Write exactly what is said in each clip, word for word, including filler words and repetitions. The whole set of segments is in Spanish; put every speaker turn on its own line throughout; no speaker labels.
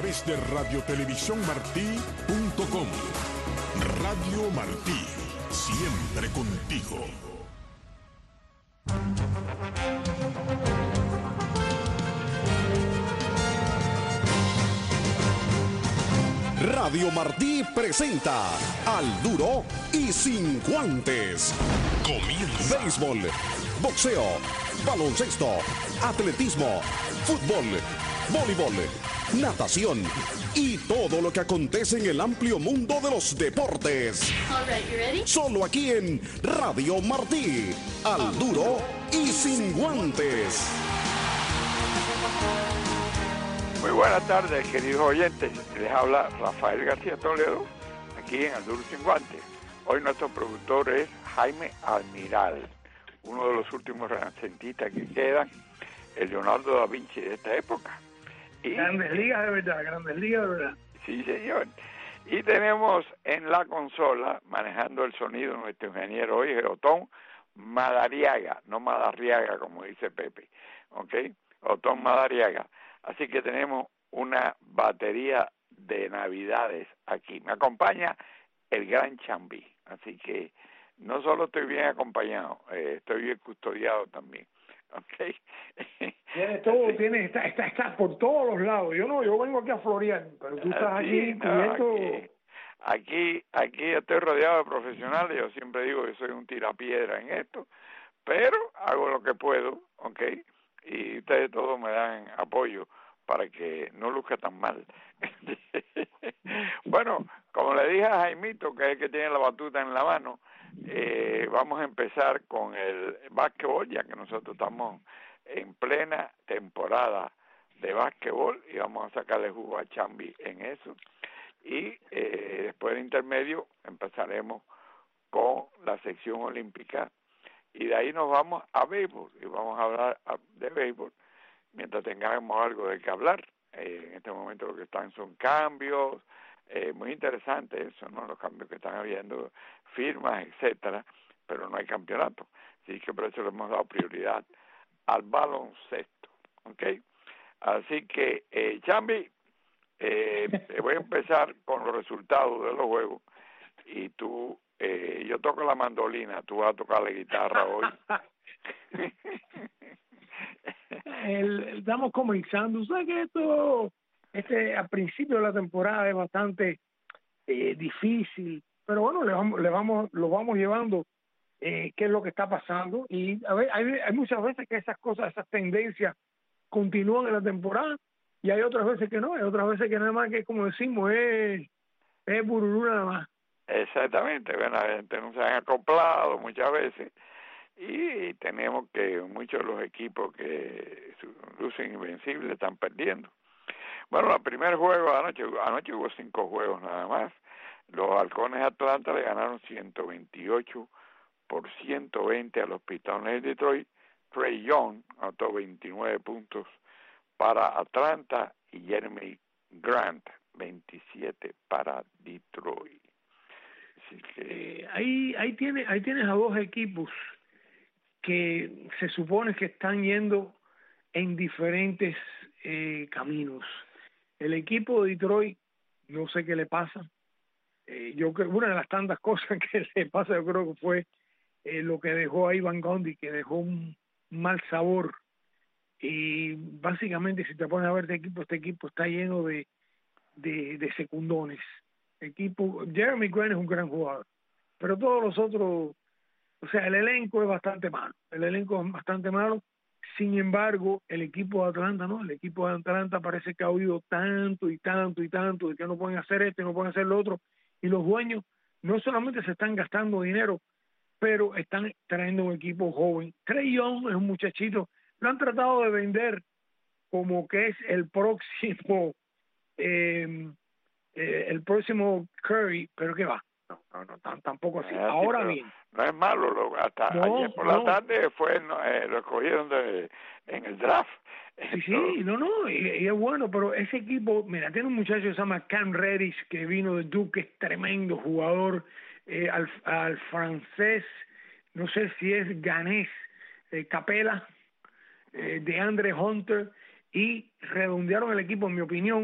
través de radio televisión martí punto com. Radio Martí, siempre contigo.
Radio Martí presenta Al Duro y Sin Guantes. Comienza. Béisbol, boxeo, baloncesto, atletismo, fútbol, voleibol, natación y todo lo que acontece en el amplio mundo de los deportes.
All right, you ready?
Solo aquí en Radio Martí. Al Duro y Sin Guantes.
Muy buenas tardes, queridos oyentes. Les habla Rafael García Toledo, aquí en Al Duro Sin Guantes. Hoy nuestro productor es Jaime Almiral, uno de los últimos renacentistas que quedan, el Leonardo da Vinci de esta época. Y,
grandes ligas de verdad, grandes ligas de verdad.
Sí, señor. Y tenemos en la consola, manejando el sonido, nuestro ingeniero hoy, Otón Madariaga, no Madarriaga, como dice Pepe, ¿ok? Otón Madariaga. Así que tenemos una batería de navidades aquí. Me acompaña el gran Chambí. Así que no solo estoy bien acompañado, eh, estoy bien custodiado también. ¿Ok?
Tienes todo, tienes, está, está, está por todos los lados. Yo no, yo vengo aquí a florear, pero tú estás
aquí,
aquí
no,
cubriendo...
aquí, aquí, aquí estoy rodeado de profesionales. Yo siempre digo que soy un tirapiedra en esto, pero hago lo que puedo, ¿ok? Y ustedes todos me dan apoyo para que no luzca tan mal. Bueno, como le dije a Jaimito, que es el que tiene la batuta en la mano, eh, vamos a empezar con el básquetbol, ya que nosotros estamos en plena temporada de básquetbol y vamos a sacarle jugo a Chambi en eso. Y eh, después del intermedio empezaremos con la sección olímpica y de ahí nos vamos a béisbol y vamos a hablar de béisbol mientras tengamos algo de qué hablar. Eh, en este momento lo que están son cambios, eh, muy interesantes, son ¿no? los cambios que están habiendo, firmas, etcétera, pero no hay campeonato. Así que por eso le hemos dado prioridad al baloncesto, ¿ok? Así que, eh, Chambi, eh, voy a empezar con los resultados de los juegos y tú, eh, yo toco la mandolina, tú vas a tocar la guitarra hoy.
el, el, estamos comenzando, ¿sabes que esto, este, al principio de la temporada es bastante eh, difícil, pero bueno, le vamos, le vamos, lo vamos llevando, eh, qué es lo que está pasando, y a ver, hay, hay muchas veces que esas cosas, esas tendencias continúan en la temporada, y hay otras veces que no, hay otras veces que nada más que, como decimos, es, es bururú nada más.
Exactamente, bueno, la gente no se han acoplado muchas veces, y tenemos que muchos de los equipos que lucen invencibles están perdiendo. Bueno, el primer juego anoche, anoche hubo cinco juegos nada más. Los Halcones de Atlanta le ganaron ciento veintiocho por ciento veinte a los Pistons de Detroit. Trae Young anotó veintinueve puntos para Atlanta y Jeremy Grant veintisiete para Detroit. Así que
eh, ahí ahí tiene ahí tienes a dos equipos que se supone que están yendo en diferentes eh, caminos. El equipo de Detroit, no sé qué le pasa. Eh, yo creo una de las tantas cosas que le pasa, yo creo que fue eh, lo que dejó a Ivan Gundy, que dejó un mal sabor. Y básicamente, si te pones a ver este equipo, este equipo está lleno de de, de secundones. Equipo, Jeremy Grant es un gran jugador, pero todos los otros, o sea, el elenco es bastante malo, el elenco es bastante malo. Sin embargo, el equipo de Atlanta, ¿no? El equipo de Atlanta parece que ha oído tanto y tanto y tanto de que no pueden hacer esto y no pueden hacer lo otro, y los dueños no solamente se están gastando dinero, pero están trayendo un equipo joven. Trae Young es un muchachito, lo han tratado de vender como que es el próximo eh, eh, el próximo Curry, pero ¿qué va? No, no, no t- tampoco así.
Ah,
Ahora
sí,
bien.
No es malo, lo, hasta
No,
ayer por
no.
la tarde fue no, eh, lo escogieron de, en el draft.
Sí, sí, no, no, y, y es bueno, pero ese equipo, mira, tiene un muchacho que se llama Cam Reddish, que vino de Duke, es tremendo jugador, eh, al, al francés, no sé si es ganés, eh, Capela, eh, de Andre Hunter, y redondearon el equipo, en mi opinión,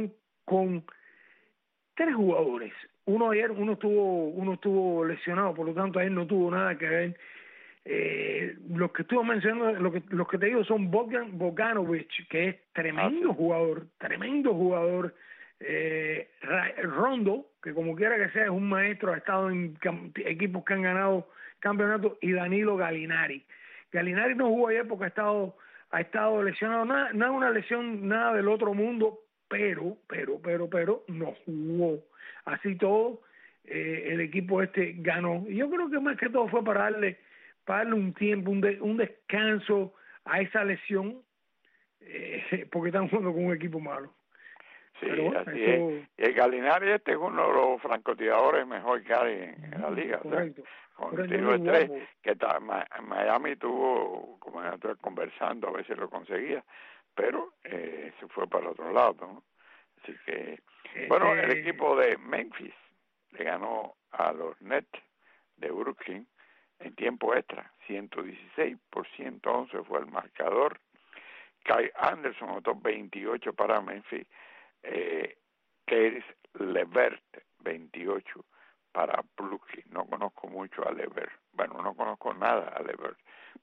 con tres jugadores. Uno ayer, uno estuvo, uno estuvo lesionado, por lo tanto ayer no tuvo nada que ver. Eh, los que estuvo mencionando, lo que, los que te digo son Bogdan Bogdanovic, que es tremendo ah, sí. jugador, tremendo jugador. Eh, Rondo, que como quiera que sea es un maestro, ha estado en equipos que han ganado campeonatos, y Danilo Gallinari. Gallinari no jugó ayer porque ha estado, ha estado lesionado, nada, nada una lesión, nada del otro mundo, pero, pero, pero, pero no jugó. Así todo, eh, el equipo este ganó. Y yo creo que más que todo fue para darle, para darle un tiempo, un, de, un descanso a esa lesión, eh, porque están jugando con un equipo malo.
Sí,
Pero,
así
eso...
es. Y el Gallinari este es uno de los francotiradores mejor que hay en, en la liga.
Correcto.
O sea, con
Correcto,
tiro de tres, guapo. Que está, Miami tuvo, como estoy conversando, a ver si lo conseguía, pero eh, se fue para el otro lado, ¿no? Así que, eh, bueno, el equipo de Memphis le ganó a los Nets de Brooklyn en tiempo extra, ciento dieciséis por ciento once fue el marcador. Kyle Anderson anotó veintiocho para Memphis. Eh, Caris LeVert, veintiocho para Brooklyn. No conozco mucho a LeVert. Bueno, no conozco nada a LeVert.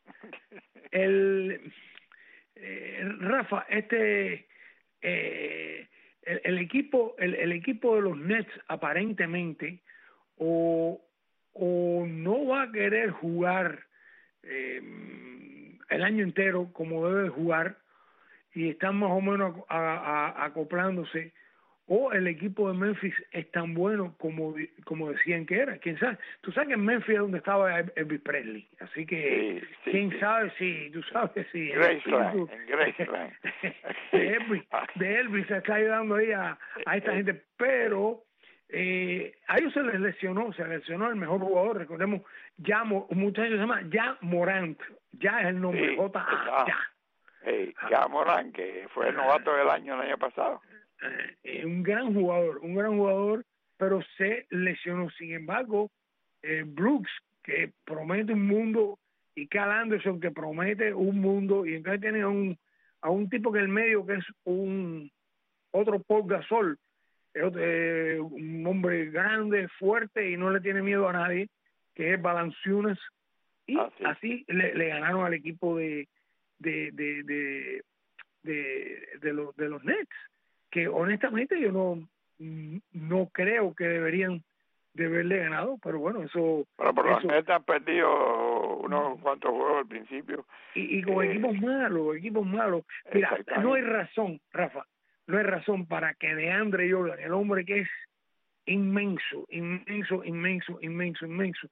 El, eh, Rafa, este eh, el, el equipo el, el equipo de los Nets aparentemente o, o no va a querer jugar eh, el año entero como debe jugar, y están más o menos a, a, acoplándose, o el equipo de Memphis es tan bueno como como decían que era. Quién sabe, tú sabes que en Memphis es donde estaba Elvis Presley, así que sí, sí, quién sí. sabe si tú sabes si
Graceland, en Graceland
de Elvis, de Elvis se está ayudando ahí a, a esta gente, pero eh, a ellos se les lesionó, se lesionó el mejor jugador, recordemos, ya un muchacho se llama Ja Morant, ya es el nombre,
sí,
J A, ya.
Hey, Ja Morant, que fue el novato del año el año pasado.
Eh, un gran jugador, un gran jugador, pero se lesionó. Sin embargo, eh, Brooks, que promete un mundo, y Cal Anderson, que promete un mundo, y entonces tiene a un, a un tipo que en el medio, que es un otro Paul Gasol, eh, un hombre grande, fuerte, y no le tiene miedo a nadie, que es Valanciunas, y ah, sí. así le, le ganaron al equipo de de de de de, de, los, de los Nets, que honestamente yo no no creo que deberían de haberle ganado, pero bueno, eso...
Bueno, pero
eso,
los Nets han perdido unos cuantos juegos al principio.
Y, y con eh, equipos malos, equipos malos. Mira, no hay razón, Rafa, no hay razón para que DeAndre Jordan, el hombre que es inmenso, inmenso, inmenso, inmenso, inmenso,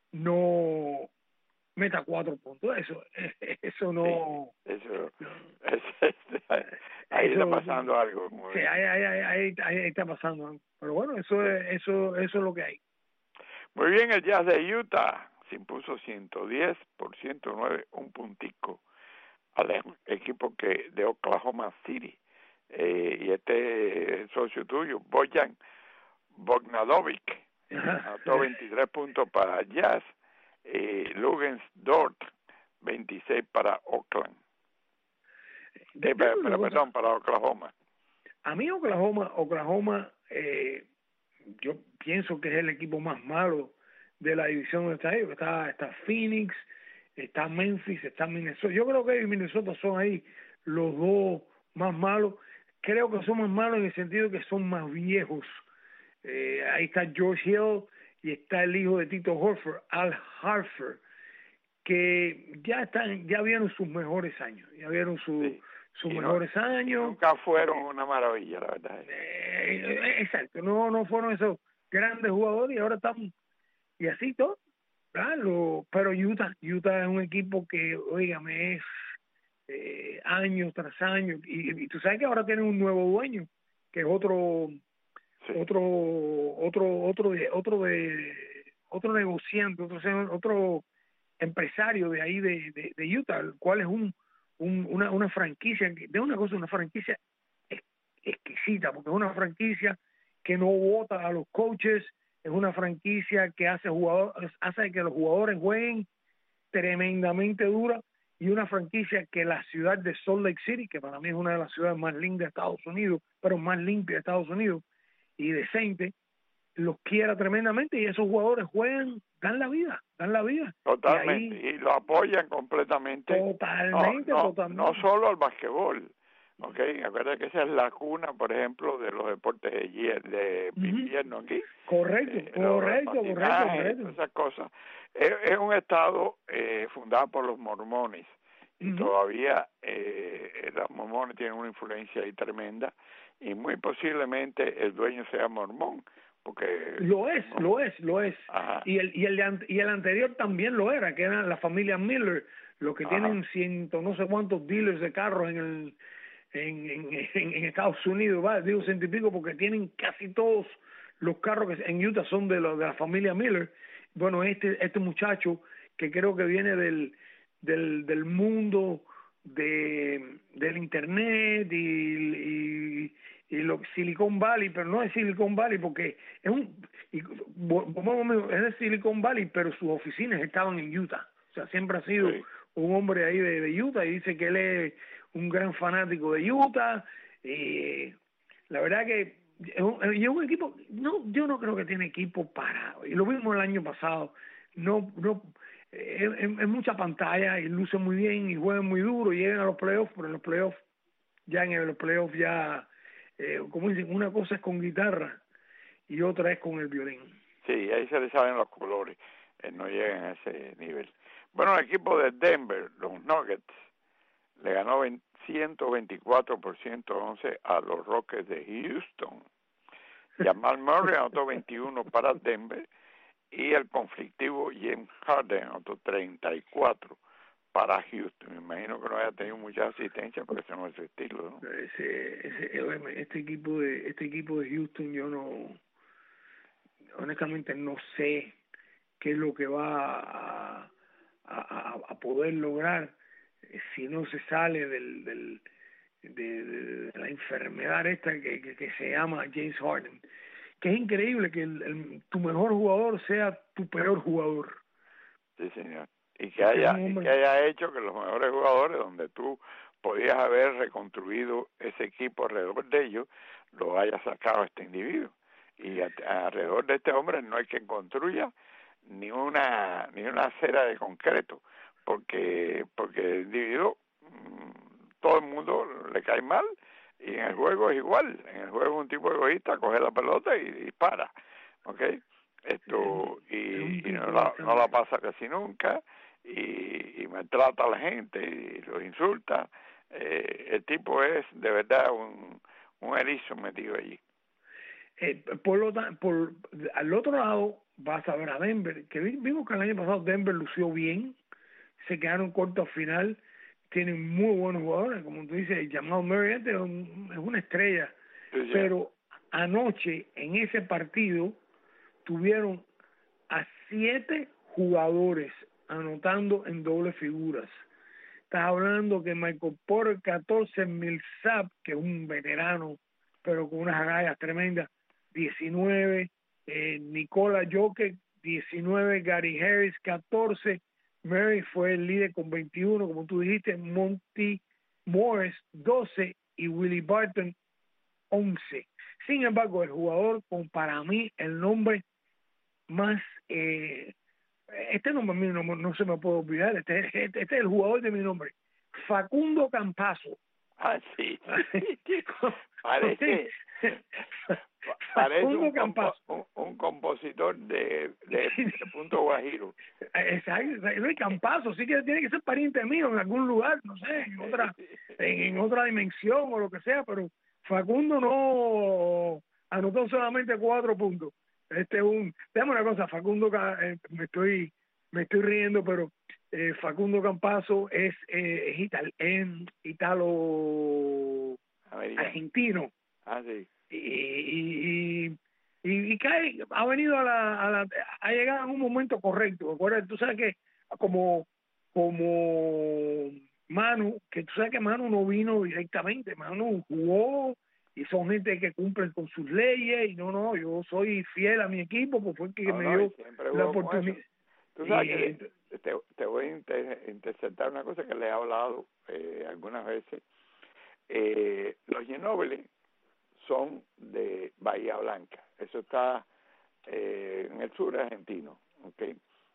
no meta cuatro puntos. Eso eso no...
Sí, eso, no. Es, es, ahí eso, está pasando
sí,
algo.
Sí, ahí, ahí, ahí, ahí, ahí está pasando algo. Pero bueno, eso es, eso, eso es lo que hay.
Muy bien, el Jazz de Utah se impuso ciento diez por ciento nueve, un puntico al equipo que de Oklahoma City. Eh, y este socio tuyo, Bojan Bogdanovic, anotó veintitrés puntos para Jazz. Eh, Lugens Dort, veintiséis para Oakland. Eh, pero, pero, perdón, para Oklahoma.
A mí Oklahoma, Oklahoma, eh, yo pienso que es el equipo más malo de la división donde está ellos. Está, está Phoenix, está Memphis, está Minnesota. Yo creo que Minnesota son ahí los dos más malos. Creo que son más malos en el sentido que son más viejos. Eh, ahí está George Hill y está el hijo de Tito Horford, Al Horford, que ya están, ya vieron sus mejores años, ya vieron su, sí. sus y mejores no, años.
Nunca fueron una maravilla, la verdad.
Eh, exacto, no, no fueron esos grandes jugadores y ahora están, y así todo, claro, pero Utah, Utah es un equipo que, oígame, es eh, años tras años, y, y tú sabes que ahora tienen un nuevo dueño, que es otro... Sí. otro otro otro de, otro de otro negociante, otro otro empresario de ahí de, de, de Utah, el cual es un, un una una franquicia de una cosa una franquicia exquisita, porque es una franquicia que no vota a los coaches, es una franquicia que hace jugadores hace que los jugadores jueguen tremendamente dura, y una franquicia que la ciudad de Salt Lake City, que para mí es una de las ciudades más lindas de Estados Unidos, pero más limpia de Estados Unidos y decente, los quiera tremendamente, y esos jugadores juegan, dan la vida, dan la vida.
Totalmente, y, ahí, y lo apoyan completamente.
Totalmente,
no, no,
totalmente.
No solo al basquetbol, ¿ok? Acuérdate que esa es la cuna, por ejemplo, de los deportes de, de uh-huh. invierno aquí.
Correcto, eh, correcto, correcto, correcto.
Esas cosas. Es, es un estado eh, fundado por los mormones, y uh-huh. todavía eh, los mormones tienen una influencia ahí tremenda, y muy posiblemente el dueño sea mormón. Porque
lo es,
no.
lo es, lo es.
Ajá.
Y el y el y el anterior también lo era, que era la familia Miller, los que Ajá. tienen ciento no sé cuántos dealers de carros en el en en, en, en Estados Unidos, va, digo ciento y pico, porque tienen casi todos los carros que en Utah son de los de la familia Miller. Bueno, este este muchacho que creo que viene del del del mundo de del internet y, y y lo Silicon Valley, pero no es Silicon Valley porque es un y, es de Silicon Valley, pero sus oficinas estaban en Utah. O sea, siempre ha sido sí. un hombre ahí de, de Utah, y dice que él es un gran fanático de Utah. Y la verdad que es un, es un equipo, no, yo no creo que tiene equipo para, y lo vimos el año pasado, no, no es, es mucha pantalla y luce muy bien y juegan muy duro y llegan a los playoffs, pero en los playoffs, ya en los playoffs ya Eh, como dicen, una cosa es con guitarra y otra es con el violín.
Sí, ahí se le saben los colores, eh, no llegan a ese nivel. Bueno, el equipo de Denver, los Nuggets, le ganó ciento veinticuatro por ciento once a los Rockets de Houston. Jamal Murray anotó veintiuno para Denver y el conflictivo James Harden anotó treinta y cuatro para Houston. Me imagino que no haya tenido mucha asistencia porque ese no es su estilo, ¿no?
Ese, ese, este equipo de este equipo de Houston, yo no, honestamente no sé qué es lo que va a, a, a poder lograr si no se sale del, del de, de, de la enfermedad esta que, que, que se llama James Harden, que es increíble que el, el, tu mejor jugador sea tu peor jugador.
Sí, señor. Y que haya y que haya hecho que los mejores jugadores, donde tú podías haber reconstruido ese equipo alrededor de ellos, lo haya sacado este individuo. Y a, a, alrededor de este hombre no hay quien construya ni una ni una acera de concreto, porque porque el individuo todo el mundo le cae mal, y en el juego es igual. En el juego es un tipo egoísta, coge la pelota y dispara, ¿ok? Esto y, y no, la, no la pasa casi nunca. Y, y maltrata a la gente y los insulta. Eh, el tipo es de verdad un, un erizo metido allí.
Eh, por lo por al otro lado vas a ver a Denver, que vimos que el año pasado Denver lució bien, se quedaron cortos al final, tienen muy buenos jugadores, como tú dices, Jamal Murray es, un, es una estrella, sí, sí. Pero anoche en ese partido tuvieron a siete jugadores anotando en doble figuras. Estás hablando que Michael Porter catorce, Millsap, que es un veterano, pero con unas agallas tremendas, diecinueve, eh, Nikola Jokic, diecinueve, Gary Harris, catorce, Murray fue el líder con veintiuno, como tú dijiste, Monty Morris, doce, y Willie Barton, once. Sin embargo, el jugador con, para mí, el nombre más... Eh, este nombre mío no, no se me puede olvidar, este, este, este es el jugador de mi nombre, Facundo Campazzo.
Ah, sí, sí. parece, parece un, compo, un, un compositor de, de, de Punto Guajiro.
Exacto, el Campazzo, sí que tiene que ser pariente mío en algún lugar, no sé, en otra, en, en otra dimensión o lo que sea, pero Facundo no anotó solamente cuatro puntos. Este es un, déjame una cosa, Facundo, eh, me estoy me estoy riendo, pero eh, Facundo Campazzo es, eh, es ital, en, italo Americano. Argentino.
Ah, sí.
Y, y, y, y cae, ha venido a la, a la, ha llegado en un momento correcto. Acuérdate, tú sabes que como, como Manu, que tú sabes que Manu no vino directamente, Manu jugó, y son gente que cumplen con sus leyes, y no, no, yo soy fiel a mi equipo, pues fue el que
no,
me
no,
dio la oportunidad.
Tú sabes que te, te voy a inter, interceptar una cosa que le he hablado eh, algunas veces. Eh, los Ginóbili son de Bahía Blanca. Eso está eh, en el sur argentino, ¿okay?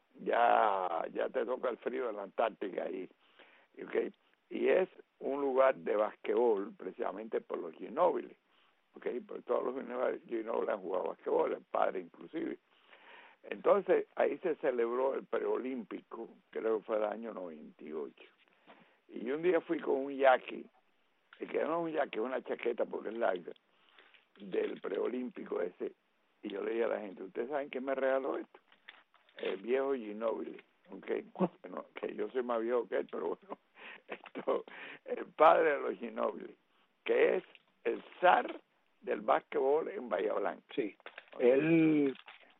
Ya, ya te toca el frío de la Antártica ahí, ¿okay? Y es un lugar de basquetbol precisamente por los Ginóbili, ¿okay? Por todos los Ginóbili han jugado basquetbol, el padre inclusive. Entonces ahí se celebró el preolímpico, creo que fue el año noventa y ocho. Y un día fui con un yaqui, que no es un yaqui, es una chaqueta porque es larga, del preolímpico ese, y yo le dije a la gente, ¿ustedes saben quién me regaló esto? El viejo Ginóbili, ¿okay? Bueno, que yo soy más viejo que él, pero bueno, esto, el padre de los Ginóbili, que es el zar del básquetbol en Bahía Blanca.
Sí, ¿okay? Él,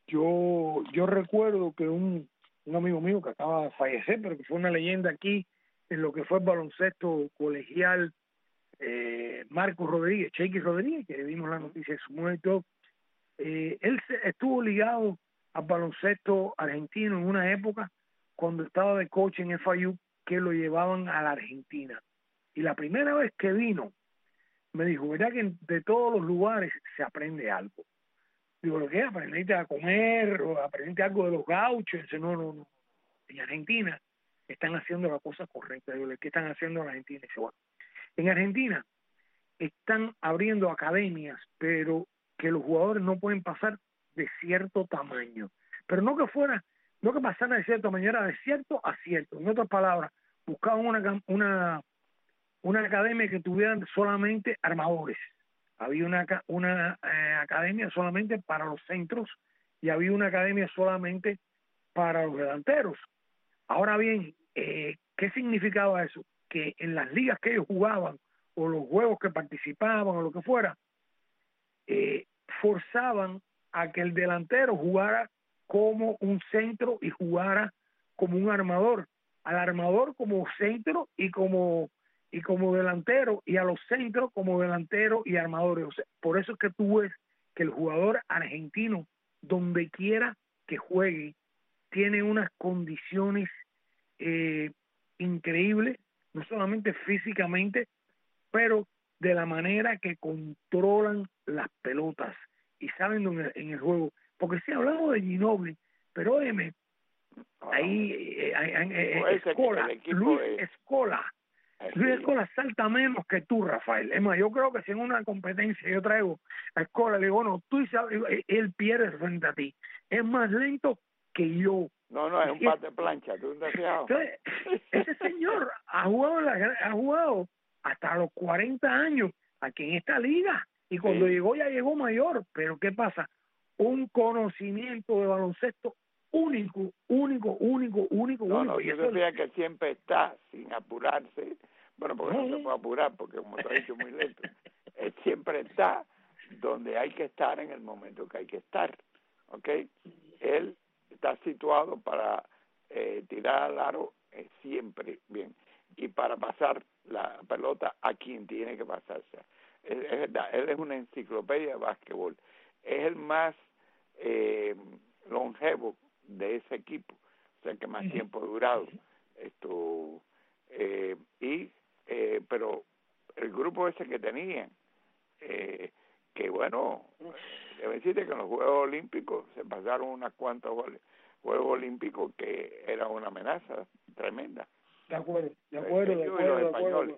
yo, yo recuerdo que un, un amigo mío que acaba de fallecer, pero que fue una leyenda aquí en lo que fue el baloncesto colegial, eh, Marcos Rodríguez, Chequi Rodríguez, que vimos la noticia de su muerte, eh, él se, estuvo ligado al baloncesto argentino en una época cuando estaba de coach en F I U, que lo llevaban a la Argentina. Y la primera vez que vino, me dijo, ¿verdad que de todos los lugares se aprende algo? Digo, ¿lo qué? ¿Aprendiste a comer o aprendiste algo de los gauchos? Dice, no, no, no. En Argentina están haciendo la cosa correcta. Digo, ¿qué están haciendo en Argentina? Dice, bueno, en Argentina están abriendo academias, pero que los jugadores no pueden pasar de cierto tamaño. Pero no que fuera, no que pasara de cierto tamaño, era de cierto a cierto. En otras palabras, buscaban una, una, una academia que tuviera solamente armadores. Había una, una eh, academia solamente para los centros y había una academia solamente para los delanteros. Ahora bien, eh, ¿qué significaba eso? Que en las ligas que ellos jugaban o los juegos que participaban o lo que fuera, eh, forzaban a que el delantero jugara como un centro y jugara como un armador, al armador como centro y como y como delantero, y a los centros como delantero y armadores. O sea, por eso es que tú ves que el jugador argentino, donde quiera que juegue, tiene unas condiciones eh, increíbles, no solamente físicamente, pero de la manera que controlan las pelotas y saben en el, en el juego. Porque si hablamos de Ginóbili, pero óyeme, ahí eh, eh, eh, Escola, Luis Escola, Luis Escola salta menos que tú, Rafael. Es más, yo creo que si en una competencia yo traigo a Escola, le digo, no, tú sabes, él pierde frente a ti. Es más lento que yo.
No, no, es un par de plancha, tú un deseado.
Entonces, ese señor ha jugado, la, ha jugado hasta los cuarenta años aquí en esta liga. Y cuando sí. llegó, ya llegó mayor. Pero ¿qué pasa? Un conocimiento de baloncesto único, único, único, único,
no,
único.
No,
y
yo
eso
decía es... que siempre está sin apurarse. Bueno, porque no, no se puede apurar, porque como te he dicho, muy lento. Él siempre está donde hay que estar en el momento que hay que estar. ¿Ok? Él está situado para eh, tirar al aro eh, siempre bien. Y para pasar la pelota a quien tiene que pasarse. Es, es verdad, él es una enciclopedia de básquetbol. Es el más eh, longevo de ese equipo, o sea, que más tiempo ha durado. Esto eh, y eh, pero el grupo ese que tenían, eh, que bueno, debe decirte que en los Juegos Olímpicos se pasaron unas cuantas Juegos Olímpicos que era una amenaza tremenda.
De acuerdo, de acuerdo, de acuerdo, de acuerdo.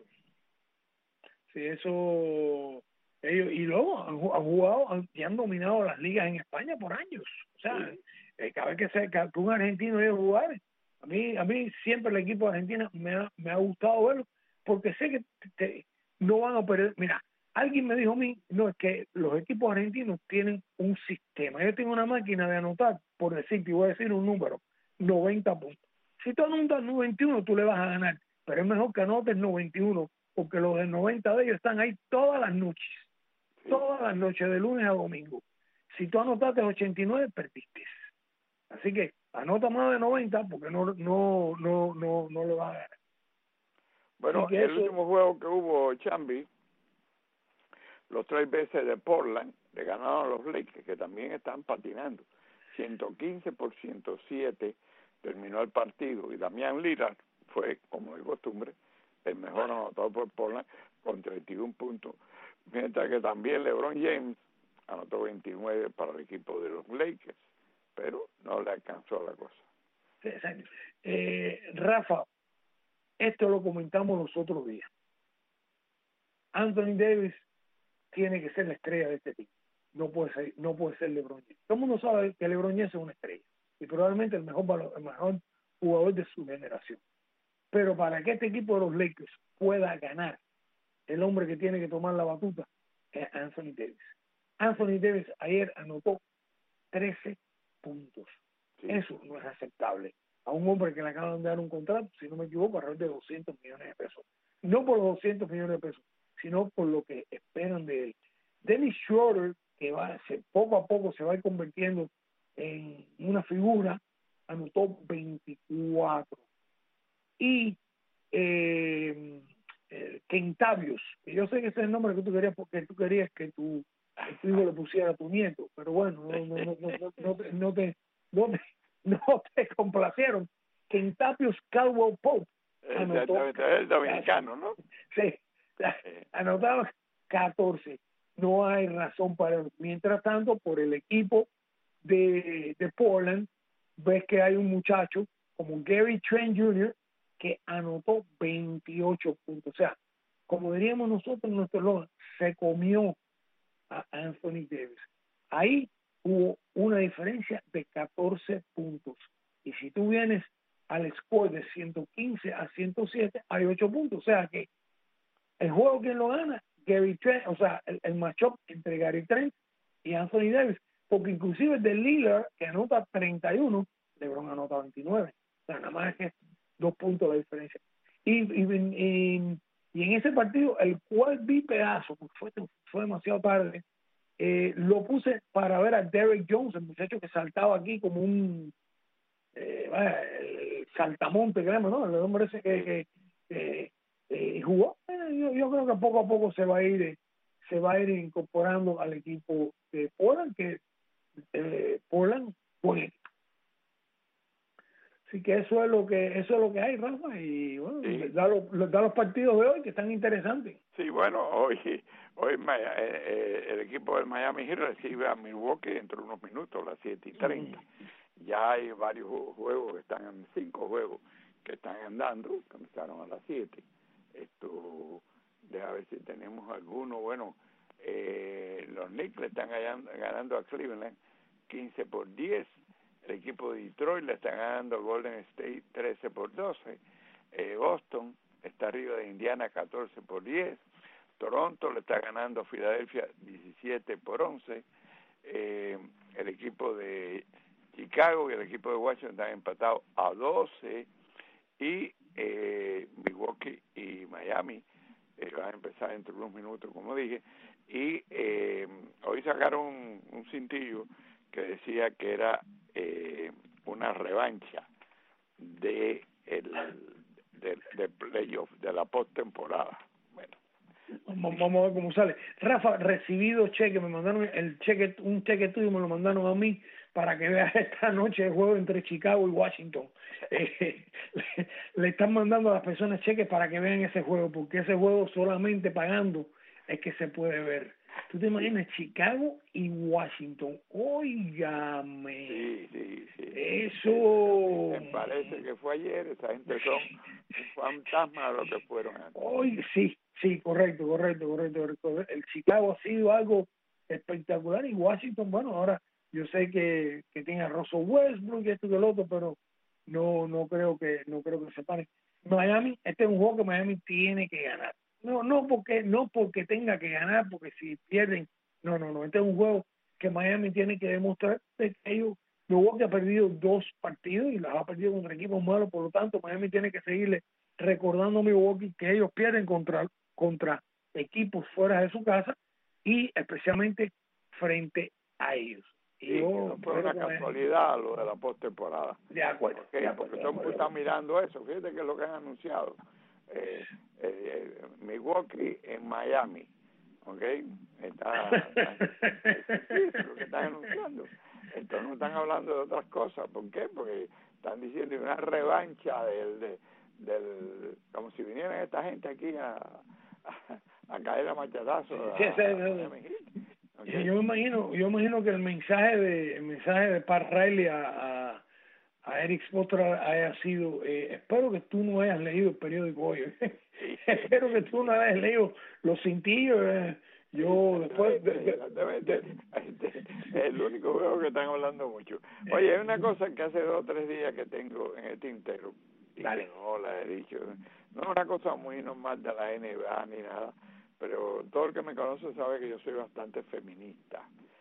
Sí, eso ellos y luego han, han jugado han, y han dominado las ligas en España por años. O sea, sí. eh, cada vez que, se, que un argentino debe jugar, a mí, a mí siempre el equipo de Argentina me ha, me ha gustado verlo, porque sé que te, no van a perder. Mira, alguien me dijo a mí, no, es que los equipos argentinos tienen un sistema. Yo tengo una máquina de anotar, por decirte, y voy a decir un número, noventa puntos. Si tú anotas noventa y uno, tú le vas a ganar, pero es mejor que anotes noventa y uno, porque los de noventa de ellos están ahí todas las noches, sí. todas las noches, de lunes a domingo. Si tú anotaste ochenta y nueve, perdiste. Así que anota más de noventa, porque no no no no no lo vas a ganar.
Bueno, el eso... último juego que hubo, Chambi, los tres veces de Portland, le ganaron a los Lakers, que también están patinando, ciento quince por ciento siete terminó el partido y Damian Lillard fue, como de costumbre, el mejor anotador por Portland con treinta y uno puntos, mientras que también LeBron James anotó veintinueve para el equipo de los Lakers, pero no le alcanzó la cosa.
Sí, exacto. Eh, Rafa, esto lo comentamos los otros días. Anthony Davis tiene que ser la estrella de este equipo. No puede ser, no puede ser LeBron James. Todo el mundo sabe que LeBron James es una estrella y probablemente el mejor, el mejor jugador de su generación. Pero para que este equipo de los Lakers pueda ganar, el hombre que tiene que tomar la batuta es Anthony Davis. Anthony Davis ayer anotó trece puntos. Sí. Eso no es aceptable a un hombre que le acaban de dar un contrato, si no me equivoco, alrededor de doscientos millones de pesos. No por los doscientos millones de pesos, sino por lo que esperan de él. Dennis Schroeder, que va se, poco a poco se va a ir convirtiendo en una figura, anotó veinticuatro. Y eh, eh, Kentavious, que yo sé que ese es el nombre que tú querías porque tú querías que tu, que tu hijo le pusiera a tu nieto, pero bueno, no, no, no, no, no, te, no, te, no, te, no te complacieron. Kentavious Caldwell Pope anotó,
es el dominicano, ¿no?
Sí, anotaba catorce. No hay razón para él. Mientras tanto, por el equipo de, de Portland, ves que hay un muchacho como Gary Trent junior que anotó veintiocho puntos. O sea, como diríamos nosotros en nuestro log, se comió a Anthony Davis. Ahí hubo una diferencia de catorce puntos. Y si tú vienes al score de ciento quince a ciento siete, hay ocho puntos. O sea que el juego, ¿quién lo gana? Gary Trent, o sea, el, el matchup entre Gary Trent y Anthony Davis. Porque inclusive de Lillard, que anota treinta y uno, LeBron anota veintinueve. O sea, nada más es que dos puntos la diferencia. Y, y, y, y en ese partido, el cual vi pedazo, porque fue, fue demasiado tarde, eh, lo puse para ver a Derek Jones, el muchacho que saltaba aquí como un eh, vaya, el saltamonte, creemos, ¿no? El hombre ese que, que, que eh, jugó. Eh, yo, yo creo que poco a poco se va a ir eh, se va a ir incorporando al equipo de Portland, que eh, Portland, pues, así que eso es lo que eso es lo que hay, Rafa, y bueno, sí. da, los, da los partidos de hoy que están interesantes.
Sí, bueno, hoy hoy eh, el equipo del Miami Heat recibe a Milwaukee dentro de unos minutos, a las siete y treinta. Mm. Ya hay varios juegos que están en cinco juegos que están andando, comenzaron a las siete. Esto, deja ver si tenemos alguno. Bueno, eh, los Knicks le están ganando, ganando a Cleveland quince por diez. El equipo de Detroit le está ganando a Golden State trece por doce. Eh, Boston está arriba de Indiana catorce por diez. Toronto le está ganando a Filadelfia diecisiete por once. Eh, el equipo de Chicago y el equipo de Washington están empatados a doce. Y eh, Milwaukee y Miami eh, van a empezar dentro de unos minutos, como dije. Y eh, hoy sacaron un, un cintillo que decía que era eh, una revancha de el de, de playoff, de la postemporada. Bueno,
vamos, vamos a ver cómo sale. Rafa, recibido cheque, me mandaron el cheque, un cheque tuyo me lo mandaron a mí para que veas esta noche el juego entre Chicago y Washington. Eh, le, le están mandando a las personas cheques para que vean ese juego, porque ese juego solamente pagando es que se puede ver. ¿Tú te imaginas Chicago y Washington? Óigame.
Sí, sí, sí.
Eso.
Me parece que fue ayer. Esa gente son un fantasma de lo que fueron antes.
Hoy sí, sí, correcto, correcto, correcto. El Chicago ha sido algo espectacular y Washington, bueno, ahora yo sé que, que tiene a Russell Westbrook y esto y el otro, pero no no creo que no creo que se pare. Miami, este es un juego que Miami tiene que ganar. No, no porque no porque tenga que ganar, porque si pierden, no, no, no. Este es un juego que Miami tiene que demostrar que ellos, Milwaukee ha perdido dos partidos y las ha perdido contra equipos malos, por lo tanto Miami tiene que seguirle recordando a Milwaukee que ellos pierden contra contra equipos fuera de su casa y especialmente frente a ellos.
Sí, y yo, no fue una casualidad lo de la postemporada.
De acuerdo.
Okay,
de acuerdo
porque todo el mundo está mirando eso. Fíjate que es lo que han anunciado. Eh, eh, Milwaukee en Miami, ¿ok? Está, está, sí, es lo que están anunciando. Entonces no están hablando de otras cosas. ¿Por qué? Porque están diciendo una revancha del, de, del como si vinieran esta gente aquí a, a, a caer a machetazos.
Sí,
a,
sí,
a,
sí.
a okay.
Yo me imagino, yo imagino que el mensaje de el mensaje de Pat Riley a, a, a Eric Spoelstra haya sido, eh, espero que tú no hayas leído el periódico hoy. Espero que tú no hayas leído los cintillos. Eh. Yo después de, de, de, de,
es el único juego que están hablando mucho. Oye, hay una cosa que hace dos o tres días que tengo en el tintero y
dale.
que no la he dicho. No es una cosa muy normal de la N B A ni nada, pero todo el que me conoce sabe que yo soy bastante feminista.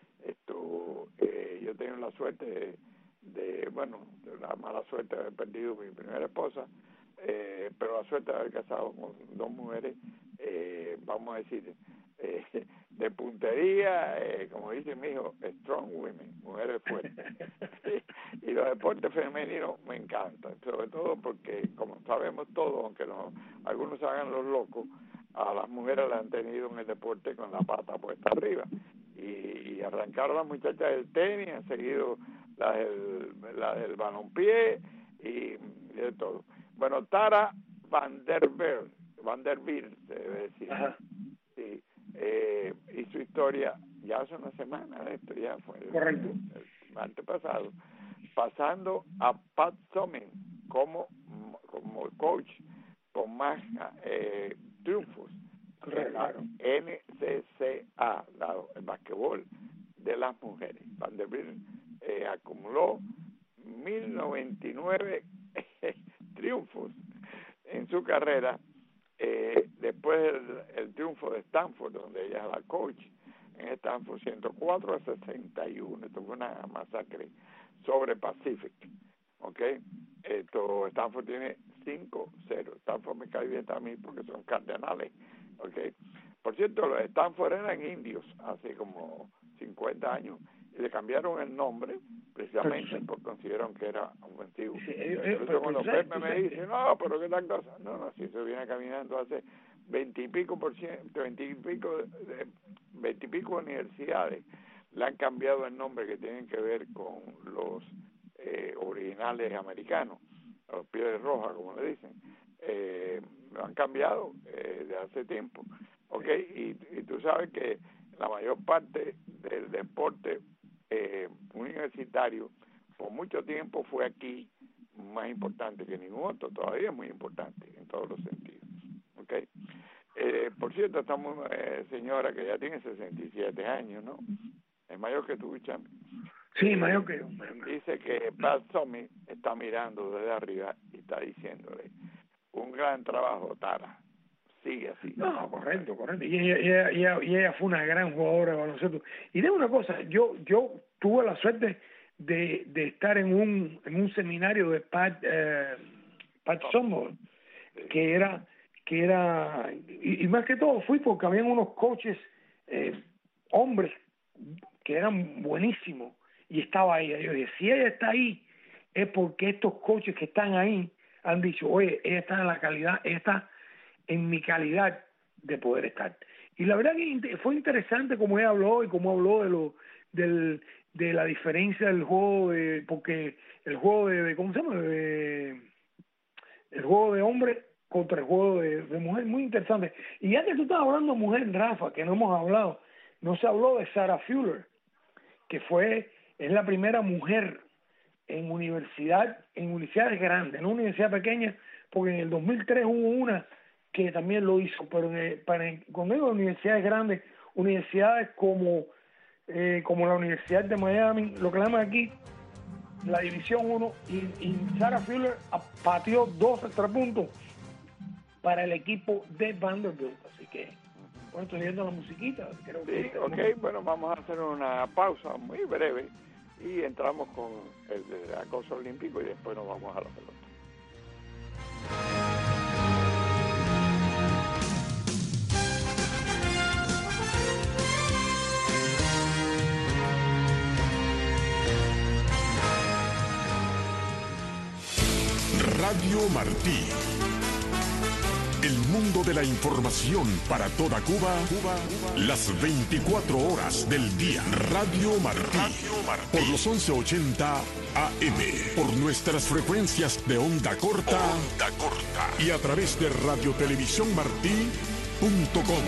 Esto, eh, yo tengo la suerte de, de, bueno, de la mala suerte de haber perdido mi primera esposa, eh, pero la suerte de haber casado con dos mujeres, eh, vamos a decir, eh, de puntería, eh, como dice mi hijo, strong women, mujeres fuertes. Y los deportes femeninos me encantan, sobre todo porque, como sabemos todos, aunque no, algunos se hagan los locos, a las mujeres las han tenido en el deporte con la pata puesta arriba. Y, y arrancaron las muchachas del tenis, han seguido las del, la del balompié y, y de todo. Bueno, Tara Vanderbilt, Vanderbilt, se debe decir.
Ajá.
Sí, eh, y su historia ya hace una semana de esto, ya fue el,
correcto,
el, el antepasado, pasando a Pat Summitt como, como coach con más eh, triunfos en la N C C A, la, el basquetbol de las mujeres. Vanderbilt eh, acumuló mil noventa y nueve triunfos en su carrera, eh, después del el triunfo de Stanford, donde ella es la coach. En Stanford ciento cuatro a sesenta y uno, esto fue una masacre sobre Pacific, ¿ok? Esto, Stanford tiene cinco cero, Stanford me cae bien también porque son cardenales, ¿ok? Por cierto, los Stanford eran indios hace como cincuenta años y le cambiaron el nombre precisamente porque consideraron que era ofensivo. Sí, eh, eh, Entonces cuando Pepe me dice, no, pero qué tal cosa, no, no, si se viene caminando hace veintipico por ciento, veintipico, veintipico universidades le han cambiado el nombre que tienen que ver con los eh, originales americanos, los pieles rojas, como le dicen, eh, lo han cambiado eh, de hace tiempo, ¿ok? Y, y tú sabes que la mayor parte del deporte eh, universitario por mucho tiempo fue aquí más importante que ningún otro, todavía es muy importante en todos los sentidos, ¿ok? Eh, por cierto, estamos eh, señora que ya tiene sesenta y siete años, ¿no? Es mayor que tú, Champi.
Sí, eh, mayor que yo.
Dice que Pat Summitt está mirando desde arriba y está diciéndole, un gran trabajo, Tara. Sigue así.
No, correcto, correcto. Y ella, ella, ella, y ella fue una gran jugadora de baloncesto. Y de una cosa, yo yo tuve la suerte de, de estar en un en un seminario de Pat, eh, Pat Summitt, que era, que era y, y más que todo fui porque habían unos coaches, eh, hombres, que eran buenísimos, y estaba ella. Yo dije, si ella está ahí, es porque estos coaches que están ahí han dicho, oye, ella está en la calidad, ella está en mi calidad de poder estar. Y la verdad que fue interesante como ella habló y como habló de lo del de la diferencia del juego, de, porque el juego de, de ¿cómo se llama? De, el juego de hombre contra el juego de, de mujer, muy interesante. Y ya que tú estás hablando de mujer, Rafa, que no hemos hablado, no se habló de Sarah Fuller, que fue, es la primera mujer en universidad, en universidades grandes, no universidad pequeña, porque en el dos mil tres hubo una que también lo hizo, pero en el, para, con ellos universidades grandes, universidades como eh, como la Universidad de Miami, lo que le llaman aquí la División uno, y, y Sarah Fuller pateó dos extra puntos para el equipo de Vanderbilt, así que bueno, estoy viendo la musiquita. Creo
sí,
que
ok, bueno, vamos a hacer una pausa muy breve y entramos con el, el acoso olímpico y después nos vamos a la pelota.
Radio Martí, El mundo de la información para toda Cuba, Cuba, las veinticuatro horas del día. Radio Martí, Radio Martí. Por los once ochenta A M, por nuestras frecuencias de onda corta, onda corta y a través de radio televisión martí punto com.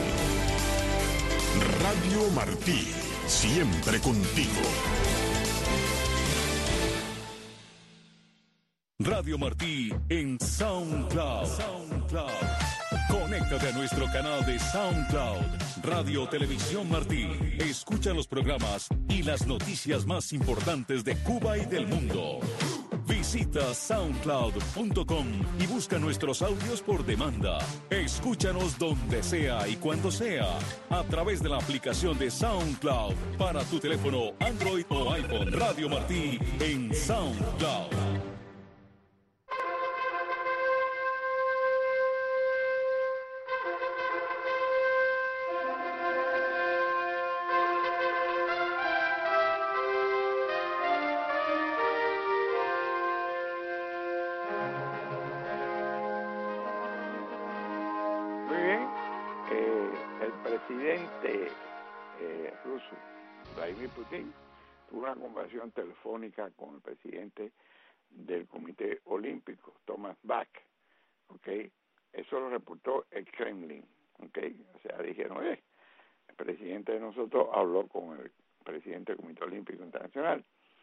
Radio Martí, siempre contigo.
Radio Martí en SoundCloud. SoundCloud. Conéctate a nuestro canal de SoundCloud, Radio Televisión Martí. Escucha los programas y las noticias más importantes de Cuba y del mundo. Visita soundcloud punto com y busca nuestros audios por demanda. Escúchanos donde sea y cuando sea, a través de la aplicación de SoundCloud para tu teléfono Android o iPhone. Radio Martí en SoundCloud.
Putin tuvo una conversación telefónica con el presidente del Comité Olímpico, Thomas Bach, ¿okay? Eso lo reportó el Kremlin, ¿okay? O sea, dijeron, oye, el presidente de nosotros habló con el presidente del Comité Olímpico Internacional.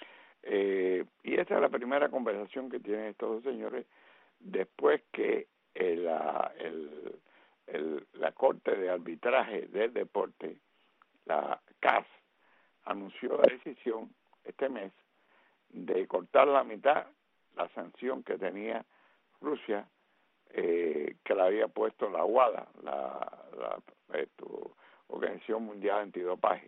Eh, y esa es la primera conversación que tienen estos dos señores después que el, el, el, la Corte de Arbitraje del Deporte, la C A S, anunció la decisión este mes de cortar la mitad la sanción que tenía Rusia, eh, que la había puesto la WADA, la, la esto, Organización Mundial Antidopaje.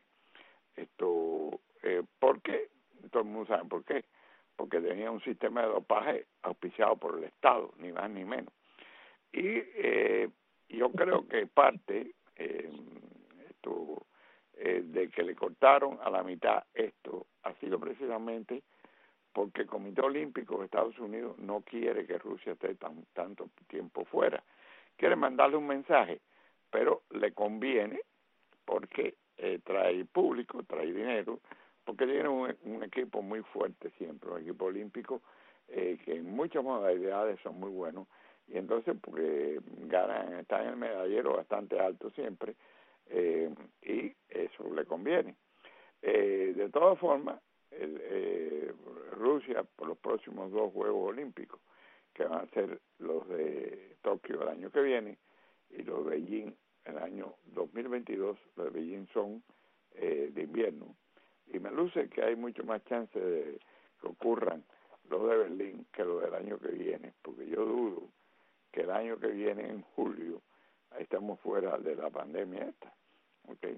Esto, eh, ¿por qué? Todo el mundo sabe por qué. Porque tenía un sistema de dopaje auspiciado por el Estado, ni más ni menos. Y eh, yo creo que parte eh, esto Eh, de que le cortaron a la mitad esto ha sido precisamente porque el Comité Olímpico de Estados Unidos no quiere que Rusia esté tan, tanto tiempo fuera. Quiere mandarle un mensaje, pero le conviene porque eh, trae público, trae dinero, porque tiene un, un equipo muy fuerte siempre, un equipo olímpico eh, que en muchas modalidades son muy buenos, y entonces porque ganan, están en el medallero bastante alto siempre, Eh, y eso le conviene. Eh, de todas formas, el, eh, Rusia, por los próximos dos Juegos Olímpicos, que van a ser los de Tokio el año que viene y los de Beijing el año dos mil veintidós, los de Beijing son eh, de invierno, y me luce que hay mucho más chance de que ocurran los de Berlín que los del año que viene, porque yo dudo que el año que viene, en julio, estamos fuera de la pandemia esta, ¿okay?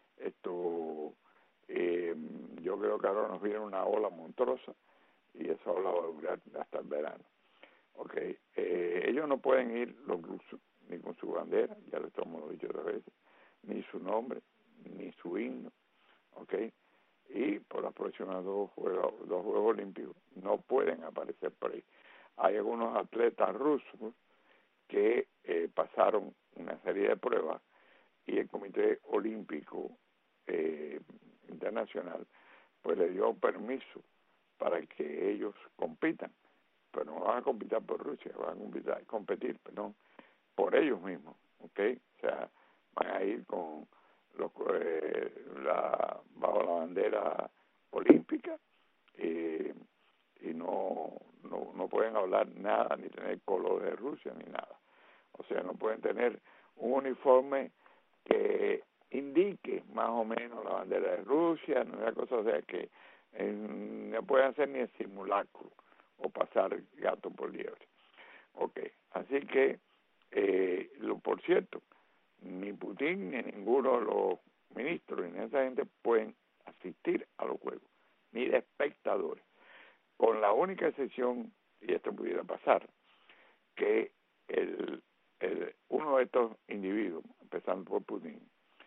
Esto, eh, yo creo que ahora nos viene una ola monstruosa y esa ola va a durar hasta el verano, ¿okay? Eh, ellos no pueden ir, los rusos, ni con su bandera, ya lo hemos dicho otras veces, ni su nombre, ni su himno, ¿okay? Y por las próximas dos Juegos, dos Juegos Olímpicos no pueden aparecer por ahí. Hay algunos atletas rusos que eh, pasaron una serie de pruebas y el Comité Olímpico eh, Internacional pues le dio permiso para que ellos compitan, pero no van a competir por Rusia, van a competir, competir perdón, por ellos mismos, ¿ok? O sea, van a ir con los, eh, la, bajo la bandera olímpica eh, y no, no, no pueden hablar nada, ni tener color de Rusia, ni nada. O sea, no pueden tener un uniforme que indique más o menos la bandera de Rusia, no es cosa, o sea, que eh, no pueden hacer ni el simulacro o pasar gato por liebre. Ok, así que, eh, lo por cierto, ni Putin ni ninguno de los ministros ni esa gente pueden asistir a los juegos, ni de espectadores, con la única excepción, y esto pudiera pasar, que el, el uno de estos individuos, empezando por Putin,